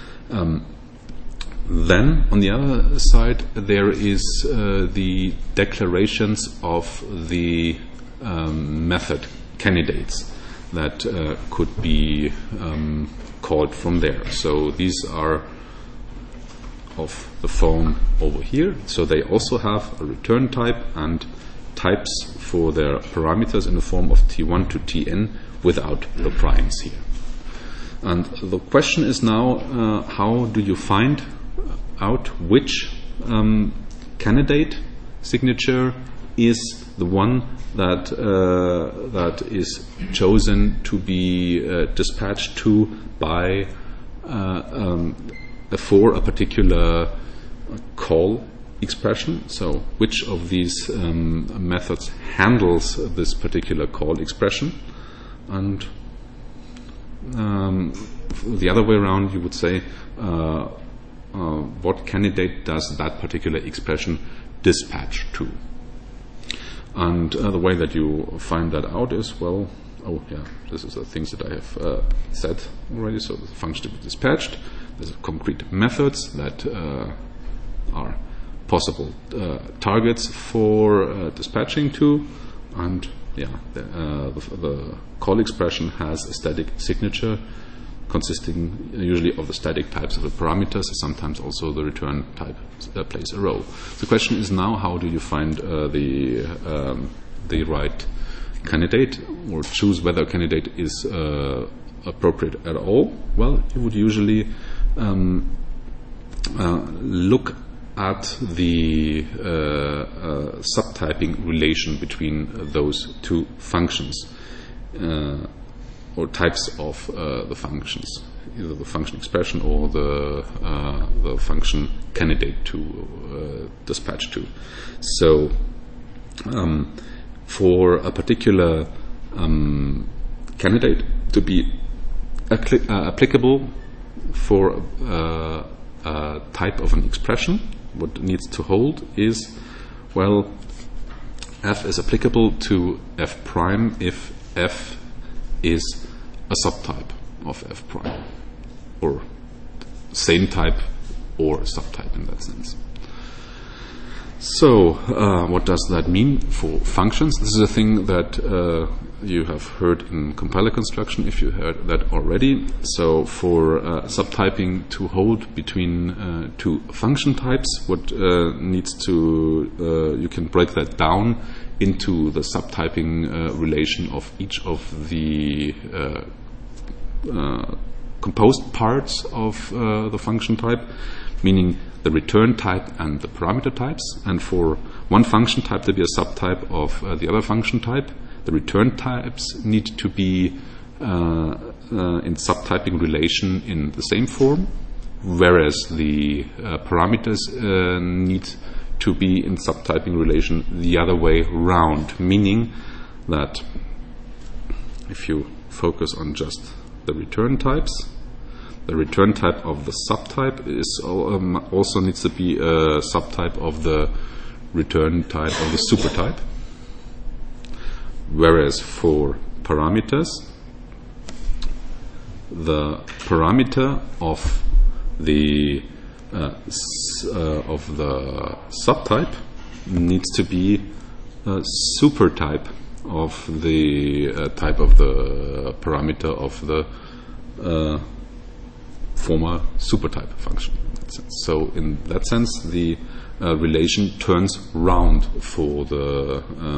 Then, on the other side, there is the declarations of the method candidates that could be called from there. So these are of the phone over here. So they also have a return type and types for their parameters in the form of T1 to Tn without the primes here. And the question is now, how do you find out which candidate signature is the one that is chosen to be dispatched to by for a particular call expression? So which of these methods handles this particular call expression? And the other way around, you would say, what candidate does that particular expression dispatch to? And the way that you find that out is, well, this is the things that I have said already. So the function to be dispatched, there's concrete methods that are possible targets for dispatching to, and the call expression has a static signature consisting usually of the static types of the parameters. Sometimes also the return type plays a role. The question is now, how do you find the right candidate, or choose whether a candidate is appropriate at all? Well, you would usually look at the subtyping relation between those two functions or types of the functions, either the function expression or the function candidate to dispatch to. So for a particular candidate to be applicable for a type of an expression, what needs to hold is, well, f is applicable to f prime if f is a subtype of f prime, or same type or subtype in that sense. So what does that mean for functions? This is a thing that you have heard in compiler construction, if you heard that already. So for subtyping to hold between two function types, what needs to, you can break that down into the subtyping relation of each of the composed parts of the function type, meaning the return type and the parameter types. And for one function type to be a subtype of the other function type, the return types need to be in subtyping relation in the same form, whereas the parameters need to be in subtyping relation the other way round, meaning that if you focus on just the return types, the return type of the subtype is also needs to be a subtype of the return type of the supertype. Whereas for parameters, the parameter of the subtype needs to be a supertype of the type of the parameter of the former supertype function. So in that sense, the relation turns round for the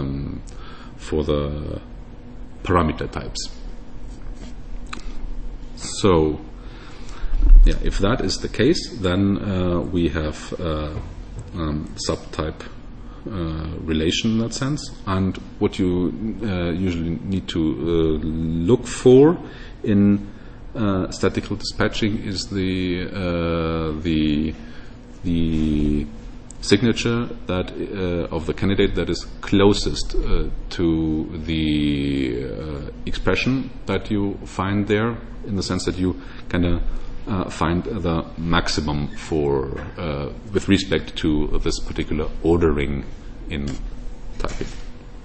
parameter types. So if that is the case, then we have subtype relation in that sense. And what you usually need to look for in statical dispatching is the signature that of the candidate that is closest to the expression that you find there, in the sense that you kind of find the maximum for with respect to this particular ordering in typing.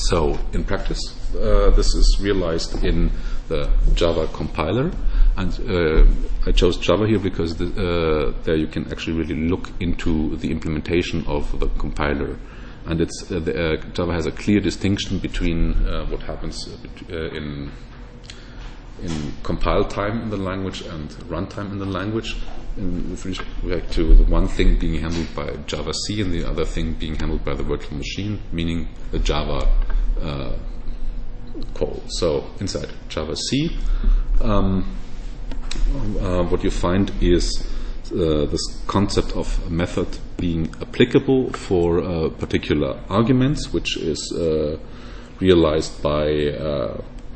So in practice, this is realized in the Java compiler, and I chose Java here because there you can actually really look into the implementation of the compiler, and it's Java has a clear distinction between what happens in compile time in the language and runtime in the language, with respect to the one thing being handled by Java C and the other thing being handled by the virtual machine, meaning the Java call. So inside Java C, what you find is this concept of a method being applicable for particular arguments, which is realized by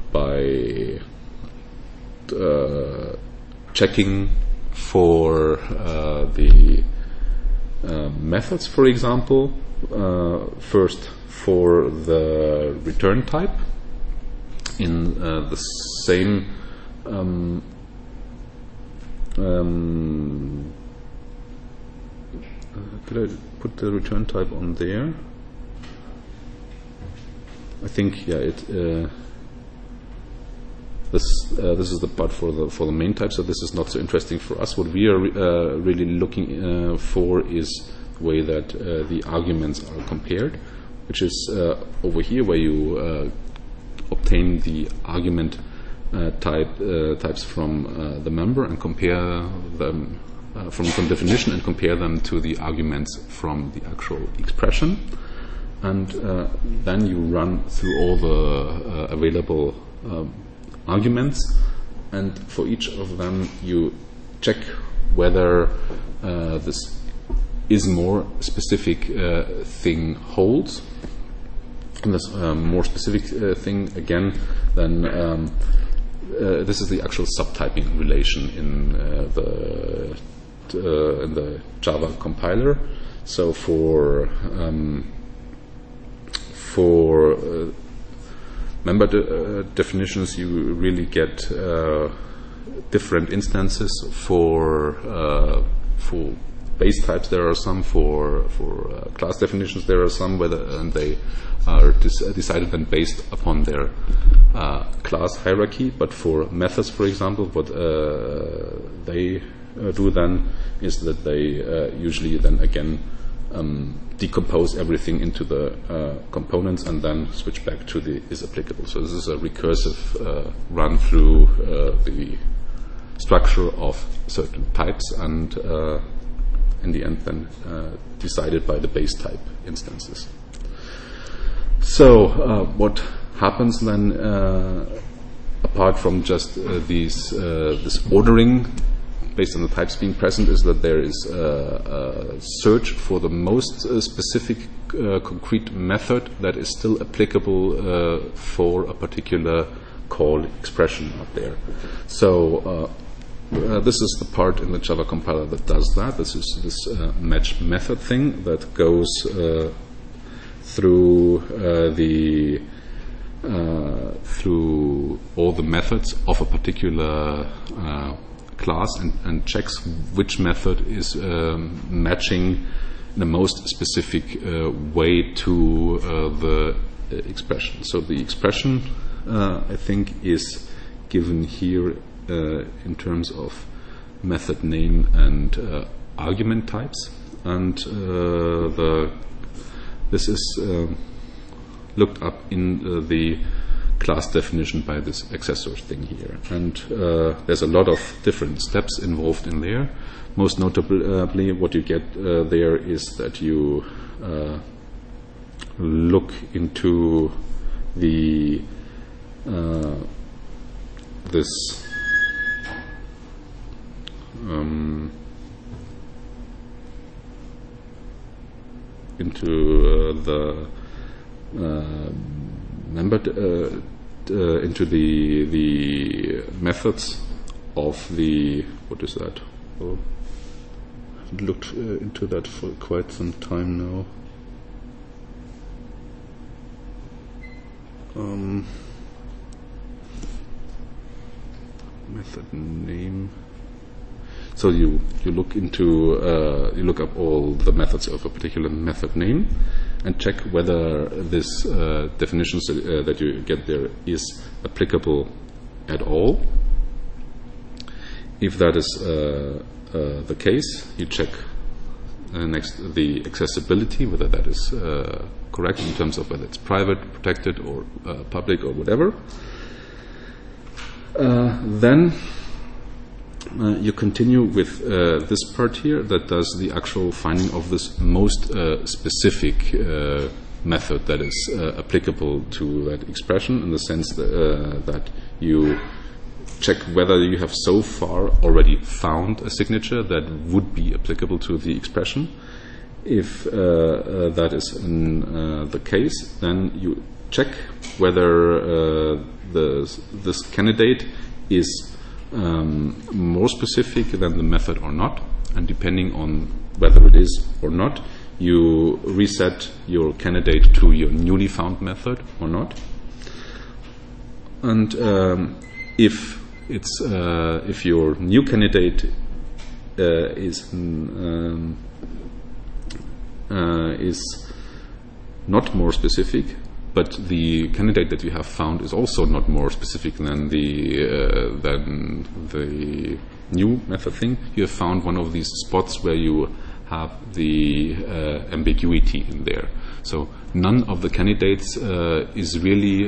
checking for the methods, for example, first for the return type in the same did I put the return type on there? I think, yeah, this is the part for the main type, so this is not so interesting for us. What we are really looking for is the way that the arguments are compared, which is over here where you obtain the argument types from the member and compare them from definition and compare them to the arguments from the actual expression, and then you run through all the available arguments, and for each of them you check whether this is more specific thing holds. And this more specific thing again, then this is the actual subtyping relation in the Java compiler. So for member definitions, you really get different instances. For base types, there are some. For class definitions, there are some. And they are decided then based upon their class hierarchy. But for methods, for example, what they do then is that they usually then again decompose everything into the components and then switch back to the is applicable. So this is a recursive run through the structure of certain types, and in the end then decided by the base type instances. So what happens then, apart from just this ordering based on the types being present, is that there is a search for the most specific concrete method that is still applicable for a particular call expression out there. So this is the part in the Java compiler that does that. This is this match method thing that goes through through all the methods of a particular class and checks which method is matching the most specific way to the expression. So the expression, I think, is given here in terms of method name and argument types, and this is looked up in the class definition by this accessor thing here, and there's a lot of different steps involved in there. Most notably, what you get there is that you look into the this into the member into the methods of the, what is that? Oh, I haven't looked into that for quite some time now. Method name. So you look into you look up all the methods of a particular method name and check whether this definition that you get there is applicable at all. If that is the case, you check next the accessibility, whether that is correct in terms of whether it's private, protected, or public, or whatever. Then you continue with this part here that does the actual finding of this most specific method that is applicable to that expression, in the sense that you check whether you have so far already found a signature that would be applicable to the expression. If that is the case, then you check whether this candidate is more specific than the method or not, and depending on whether it is or not, you reset your candidate to your newly found method or not. And if your new candidate is not more specific, but the candidate that you have found is also not more specific than the new method thing, you have found one of these spots where you have the ambiguity in there. So none of the candidates is really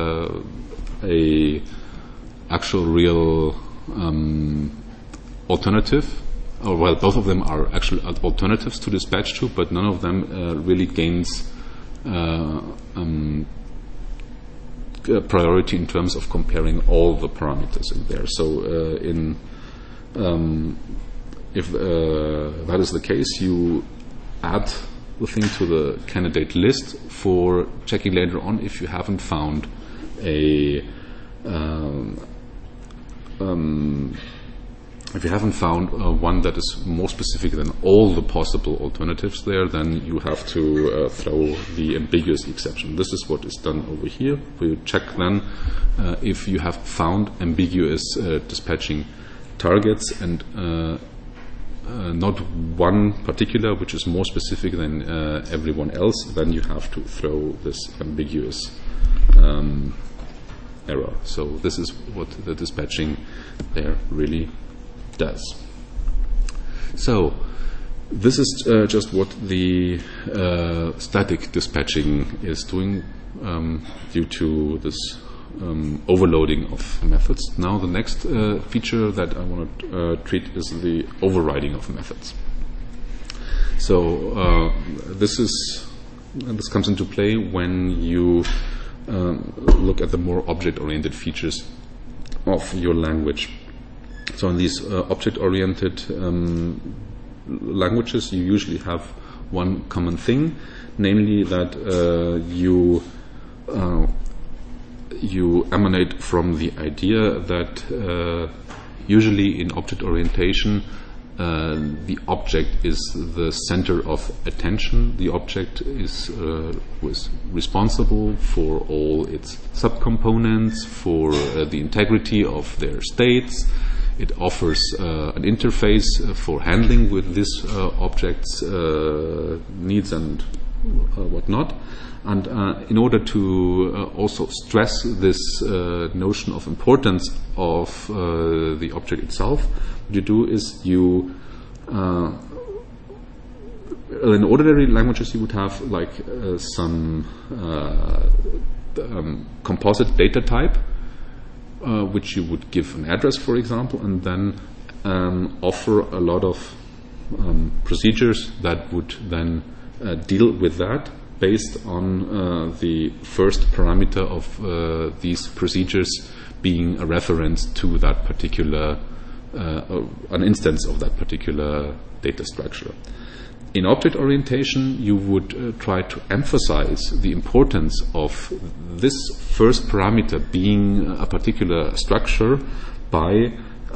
a actual real alternative, or well, both of them are actual alternatives to dispatch to, but none of them really gains priority in terms of comparing all the parameters in there. So if that is the case, you add the thing to the candidate list for checking later on if you haven't found if you haven't found one that is more specific than all the possible alternatives there, then you have to throw the ambiguous exception. This is what is done over here. We check then if you have found ambiguous dispatching targets and not one particular which is more specific than everyone else, then you have to throw this ambiguous error. So this is what the dispatching there really does. So this is just what the static dispatching is doing due to this overloading of methods. Now the next feature that I want to treat is the overriding of methods. So this comes into play when you look at the more object-oriented features of your language. So in these object-oriented languages, you usually have one common thing, namely that you emanate from the idea that usually in object orientation, the object is the center of attention. The object is responsible for all its subcomponents, for the integrity of their states. It offers an interface for handling with this object's needs and whatnot. And in order to also stress this notion of importance of the object itself, what you do is you, in ordinary languages, you would have like some composite data type, which you would give an address, for example, and then offer a lot of procedures that would then deal with that based on the first parameter of these procedures being a reference to that particular, an instance of that particular data structure. In object orientation, you would try to emphasize the importance of this first parameter being a particular structure by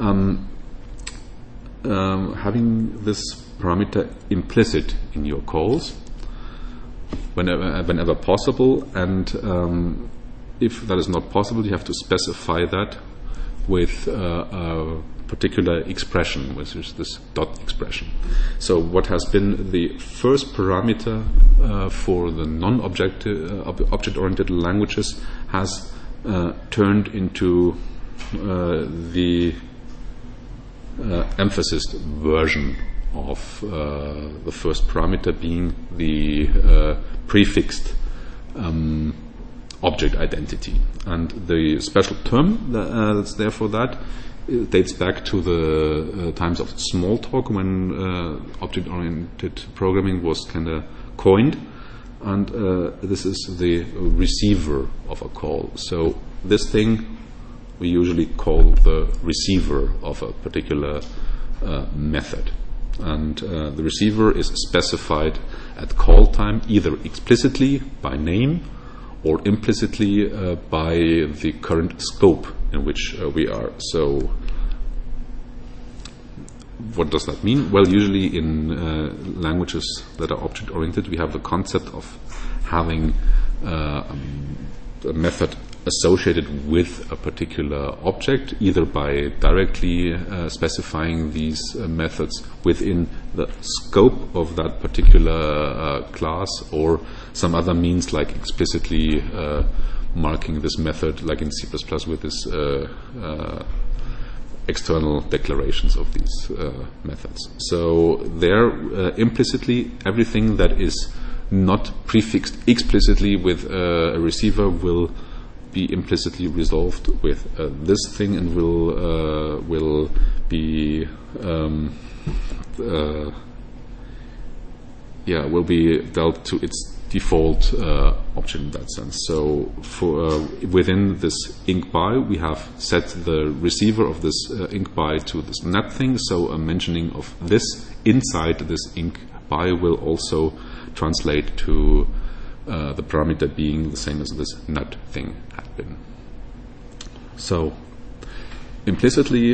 having this parameter implicit in your calls whenever possible, and if that is not possible, you have to specify that with a particular expression, which is this dot expression. So what has been the first parameter for the object-oriented languages has turned into the emphasis version of the first parameter being the prefixed object identity. And the special term that's there for that dates back to the times of Smalltalk, when object-oriented programming was kind of coined. And this is the receiver of a call. So this thing we usually call the receiver of a particular method. And the receiver is specified at call time either explicitly by name or implicitly by the current scope in which we are. So what does that mean? Well, usually in languages that are object-oriented, we have the concept of having a method associated with a particular object, either by directly specifying these methods within the scope of that particular class, or some other means like explicitly marking this method, like in C++ with this external declarations of these methods. So there, implicitly, everything that is not prefixed explicitly with a receiver will be implicitly resolved with this thing, and will be will be dealt to its default object in that sense. So for within this IncBy, we have set the receiver of this IncBy to this NAT thing. So a mentioning of this inside this IncBy will also translate to the parameter being the same as this NAT thing had been. So implicitly,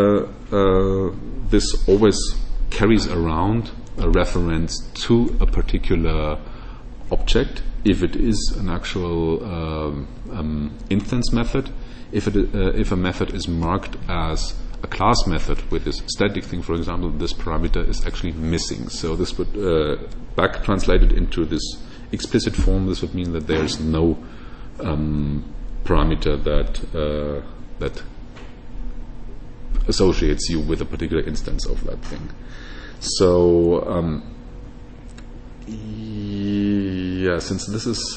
this always carries around a reference to a particular object, if it is an actual instance method. If a method is marked as a class method with this static thing, for example, this parameter is actually missing. So this would back translated into this explicit form. This would mean that there's no parameter that associates you with a particular instance of that thing. So since this is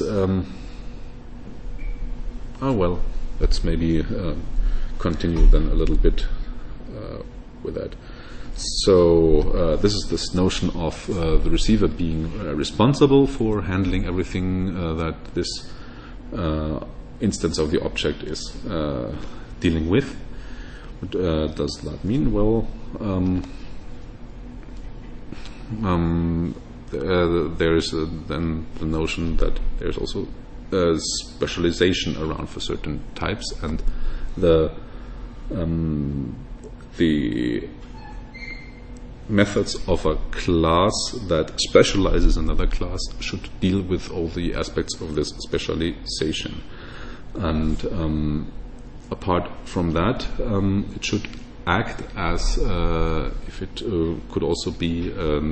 let's maybe continue then a little bit with that. So this is this notion of the receiver being responsible for handling everything that this instance of the object is dealing with. What does that mean? Well, there is then the notion that there's also a specialization around for certain types, and the methods of a class that specializes another class should deal with all the aspects of this specialization. And apart from that, it should act as if it could also be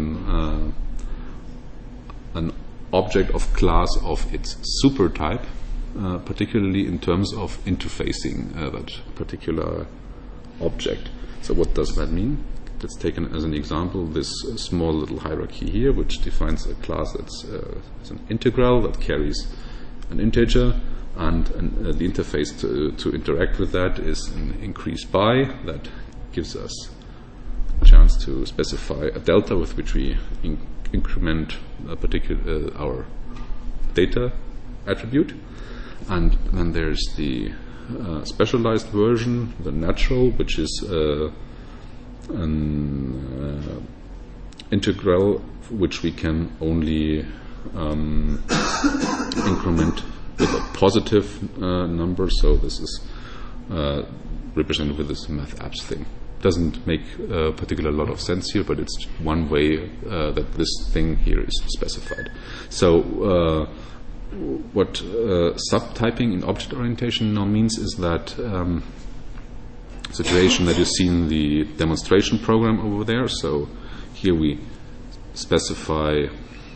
an object of class of its supertype, particularly in terms of interfacing that particular object. So what does that mean? Let's take as an example this small little hierarchy here, which defines a class that's an integral that carries an integer, and the interface to interact with that is an increase by that gives us a chance to specify a delta with which we increment a particular our data attribute. And then there's the specialized version, the natural, which is an integral which we can only increment with a positive number. So this is represented with this math apps thing. Doesn't make a particular lot of sense here, but it's one way that this thing here is specified. So what subtyping in object orientation now means is that situation that you see in the demonstration program over there. So here we specify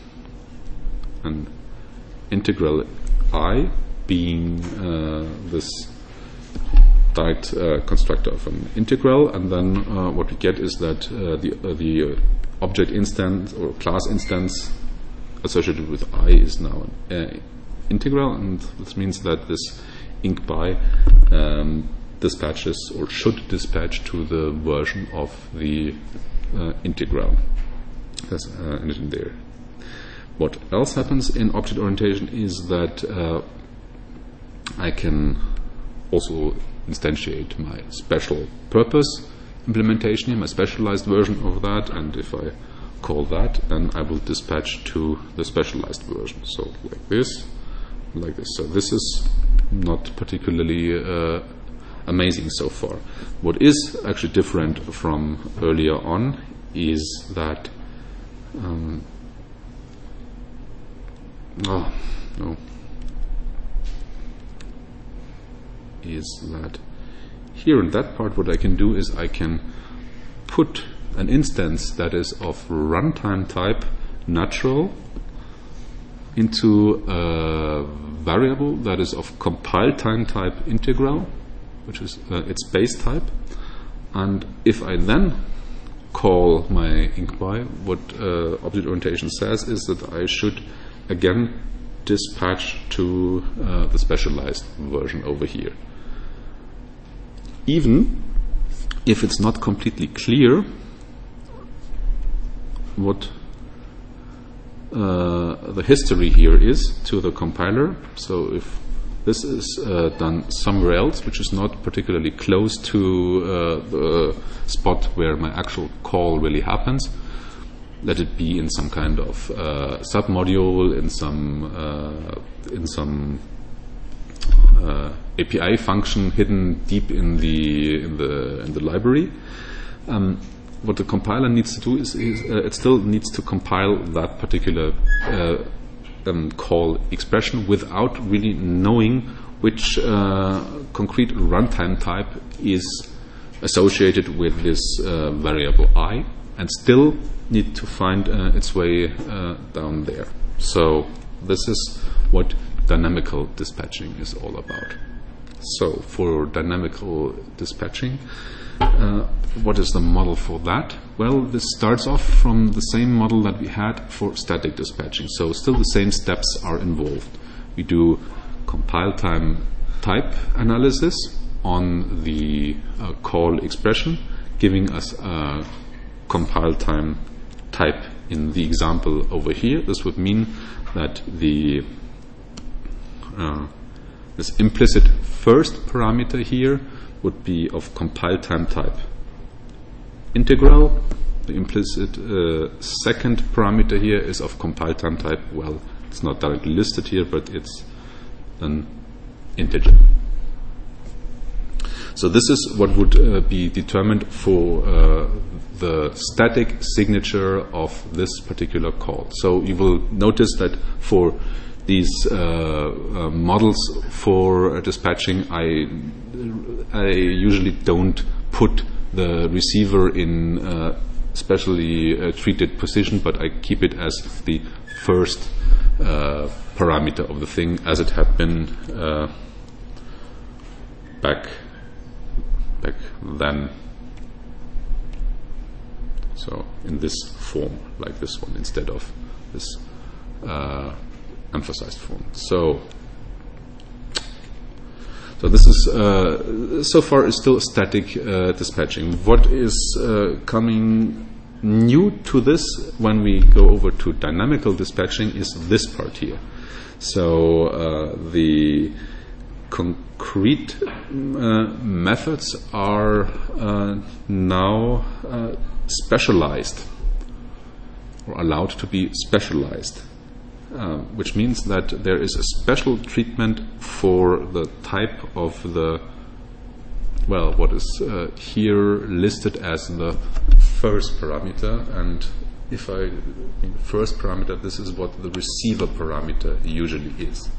an integral I being this direct constructor of an integral, and then what we get is that the object instance or class instance associated with I is now an integral, and this means that this IncBy dispatches or should dispatch to the version of the integral. That's in there. What else happens in object orientation is that I can also instantiate my special purpose implementation here, my specialized version of that, and if I call that, then I will dispatch to the specialized version. So like this. So this is not particularly amazing so far. What is actually different from earlier on is that here in that part what I can do is I can put an instance that is of runtime type natural into a variable that is of compile time type integral, which is its base type. And if I then call my IncBy, what object orientation says is that I should again dispatch to the specialized version over here. Even if it's not completely clear what the history here is to the compiler. So if this is done somewhere else, which is not particularly close to the spot where my actual call really happens, let it be in some kind of submodule, in some API function hidden deep in the library. What the compiler needs to do is it still needs to compile that particular call expression without really knowing which concrete runtime type is associated with this variable I, and still need to find its way down there. So this is what dynamical dispatching is all about. So for dynamical dispatching, what is the model for that? Well, this starts off from the same model that we had for static dispatching. So still the same steps are involved. We do compile time type analysis on the call expression, giving us a compile time type in the example over here. This would mean that the this implicit first parameter here would be of compile time type integral. The implicit second parameter here is of compile time type, well, it's not directly listed here, but it's an integer. So this is what would be determined for the static signature of this particular call. So you will notice that for these models for dispatching, I usually don't put the receiver in specially treated position, but I keep it as the first parameter of the thing, as it had been back then. So in this form, like this one, instead of this emphasized form. So this is so far is still static dispatching. What is coming new to this when we go over to dynamical dispatching is this part here. So the concrete methods are now specialized, or allowed to be specialized. Which means that there is a special treatment for the type of the, well, what is here listed as the first parameter. And if I mean first parameter, this is what the receiver parameter usually is.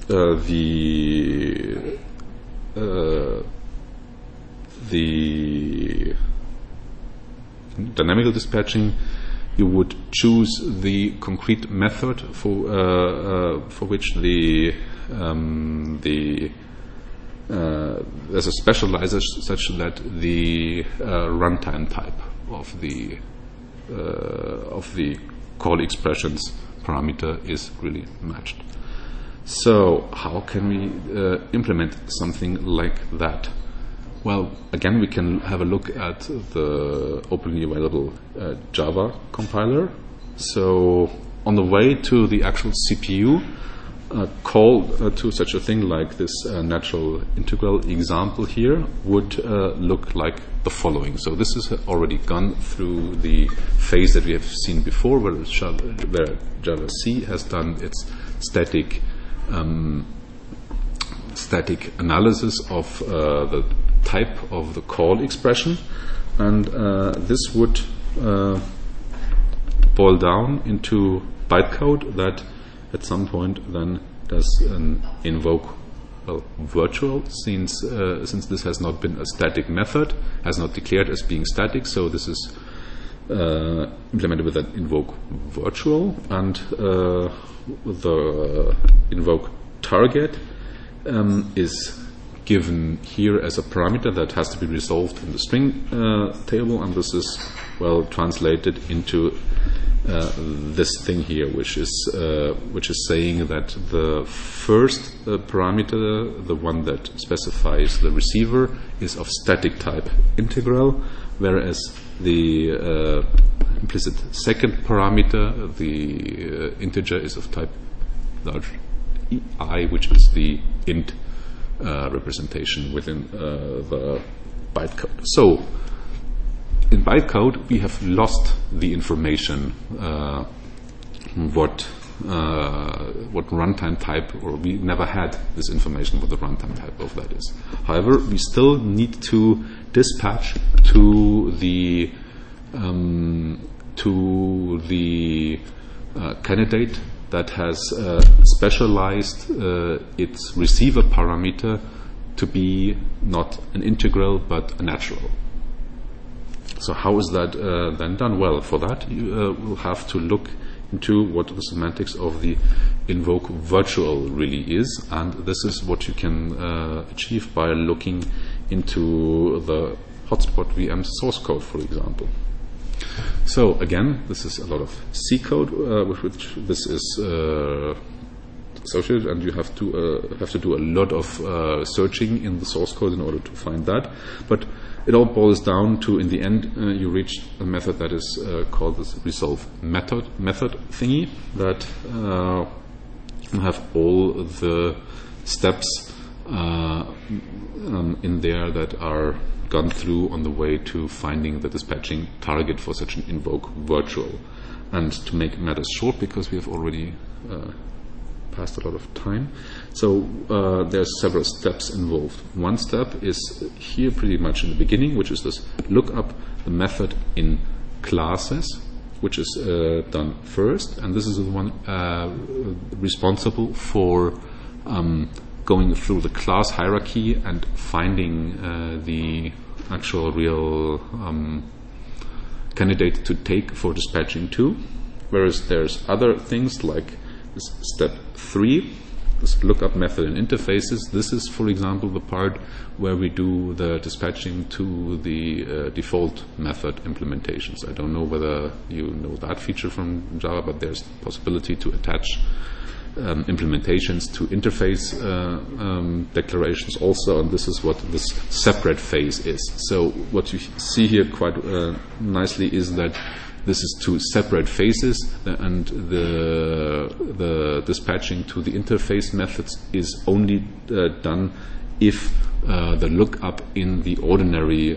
the dynamical dispatching, you would choose the concrete method for which there's a specializer such that the runtime type of the call expressions parameter is really matched. So how can we implement something like that? Well, again, we can have a look at the openly available Java compiler. So on the way to the actual CPU, call to such a thing like this natural integral example here would look like the following. So this is already gone through the phase that we have seen before, where Java C has done its static analysis of the type of the call expression, and this would boil down into bytecode that at some point then does an invoke virtual, since this has not been a static method, has not declared as being static, so this is implemented with an invoke virtual, and the invoke target is given here as a parameter that has to be resolved in the string table, and this is translated into this thing here, which is saying that the first parameter, the one that specifies the receiver, is of static type integral, whereas the implicit second parameter, the integer, is of type large I, which is the int representation within the bytecode. So in bytecode we have lost the information what runtime type, or we never had this information what the runtime type of that is. However, we still need to dispatch to the candidate that has specialized its receiver parameter to be not an integral but a natural. So how is that then done? Well, for that you will have to look into what the semantics of the invoke virtual really is, and this is what you can achieve by looking into the hotspot VM source code, for example. So again, this is a lot of C code with which this is associated, and you have to do a lot of searching in the source code in order to find that. But it all boils down to, in the end, you reach a method that is called this resolve method thingy, that have all the steps in there that are gone through on the way to finding the dispatching target for such an invoke virtual. And to make matters short, because we have already passed a lot of time, so there's several steps involved. One step is here pretty much in the beginning, which is this look up the method in classes, which is done first, and this is the one responsible for going through the class hierarchy and finding the actual real candidate to take for dispatching to, whereas there's other things like this step 3, this lookup method in interfaces. This is, for example, the part where we do the dispatching to the default method implementations. I don't know whether you know that feature from Java, but there's the possibility to attach implementations to interface declarations also, and this is what this separate phase is. So what you see here quite nicely is that this is two separate phases, and the dispatching to the interface methods is only done if the lookup in the ordinary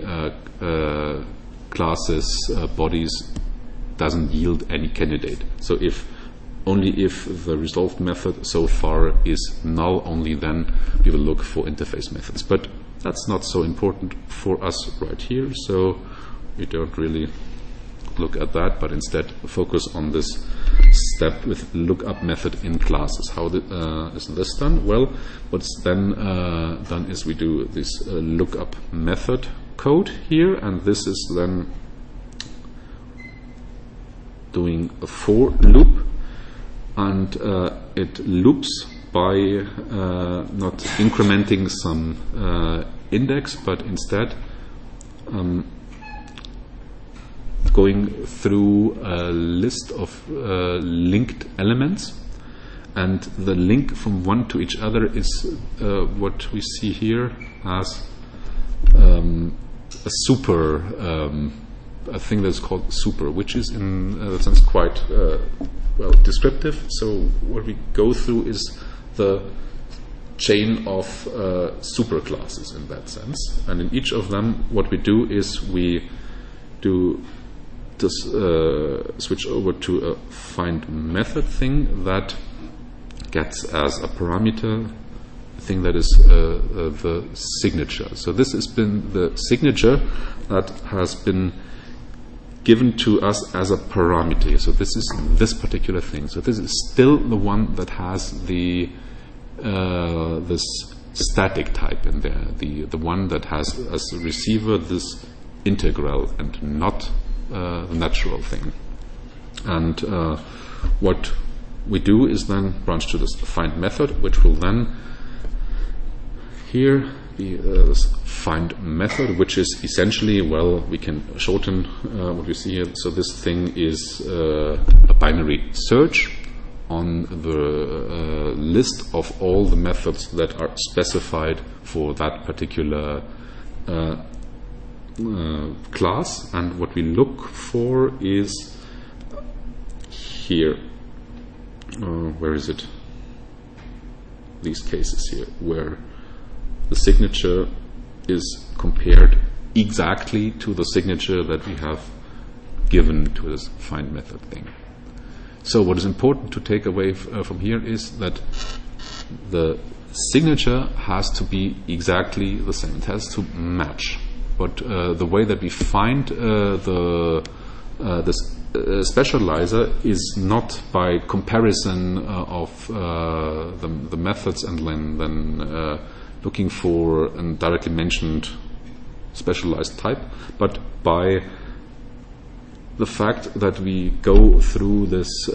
classes bodies doesn't yield any candidate. So only if the resolved method so far is null, only then we will look for interface methods. But that's not so important for us right here, so we don't really look at that, but instead focus on this step with lookup method in classes. How is this done? Well, what's then done is we do this lookup method code here, and this is then doing a for loop, and it loops by not incrementing some index, but instead going through a list of linked elements, and the link from one to each other is what we see here as a super, a thing that's called super, which is in a sense quite well descriptive. So what we go through is the chain of superclasses in that sense, and in each of them what we do is we do this switch over to a find method thing that gets as a parameter a thing that is the signature. So this has been the signature that has been given to us as a parameter. So this is this particular thing. So this is still the one that has the this static type in there, the one that has as a receiver this integral and not the natural thing. And what we do is then branch to this find method, which will then here be this find method, which is essentially, well, we can shorten what we see here. So this thing is a binary search on the list of all the methods that are specified for that particular class, and what we look for is here. Where is it? These cases here, where the signature is compared exactly to the signature that we have given to this find method thing. So what is important to take away from here is that the signature has to be exactly the same. It has to match. But the way that we find the specializer is not by comparison of the methods and then looking for a directly mentioned specialized type, but by the fact that we go through this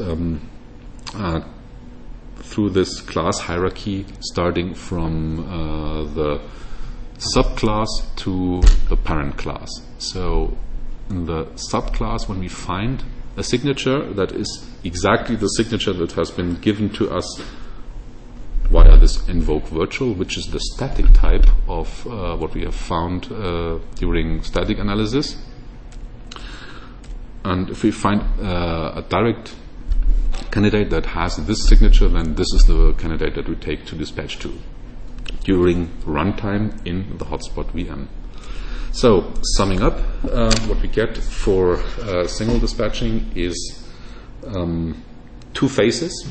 class hierarchy, starting from the subclass to the parent class. So in the subclass, when we find a signature that is exactly the signature that has been given to us via this invoke virtual, which is the static type of what we have found during static analysis. And if we find a direct candidate that has this signature, then this is the candidate that we take to dispatch to during runtime in the hotspot VM. So, summing up, what we get for single dispatching is 2 phases.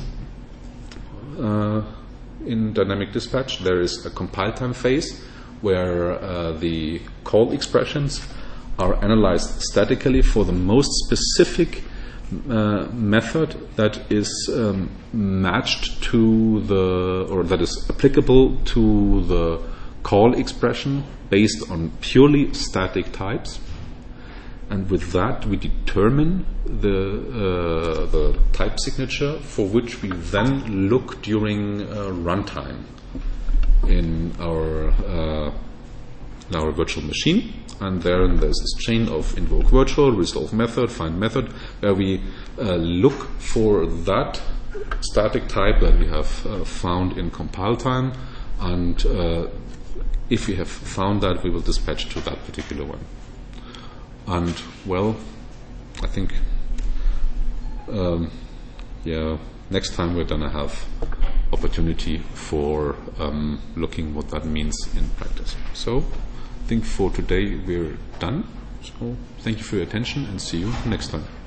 In dynamic dispatch, there is a compile time phase where the call expressions are analyzed statically for the most specific method that is matched to or that is applicable to the call expression based on purely static types, and with that we determine the type signature for which we then look during runtime in our virtual machine. And there's this chain of invoke virtual, resolve method, find method, where we look for that static type that we have found in compile time, and if we have found that, we will dispatch to that particular one. And well, I think next time we're gonna have opportunity for looking what that means in practice. So I think for today we're done. So thank you for your attention and see you next time.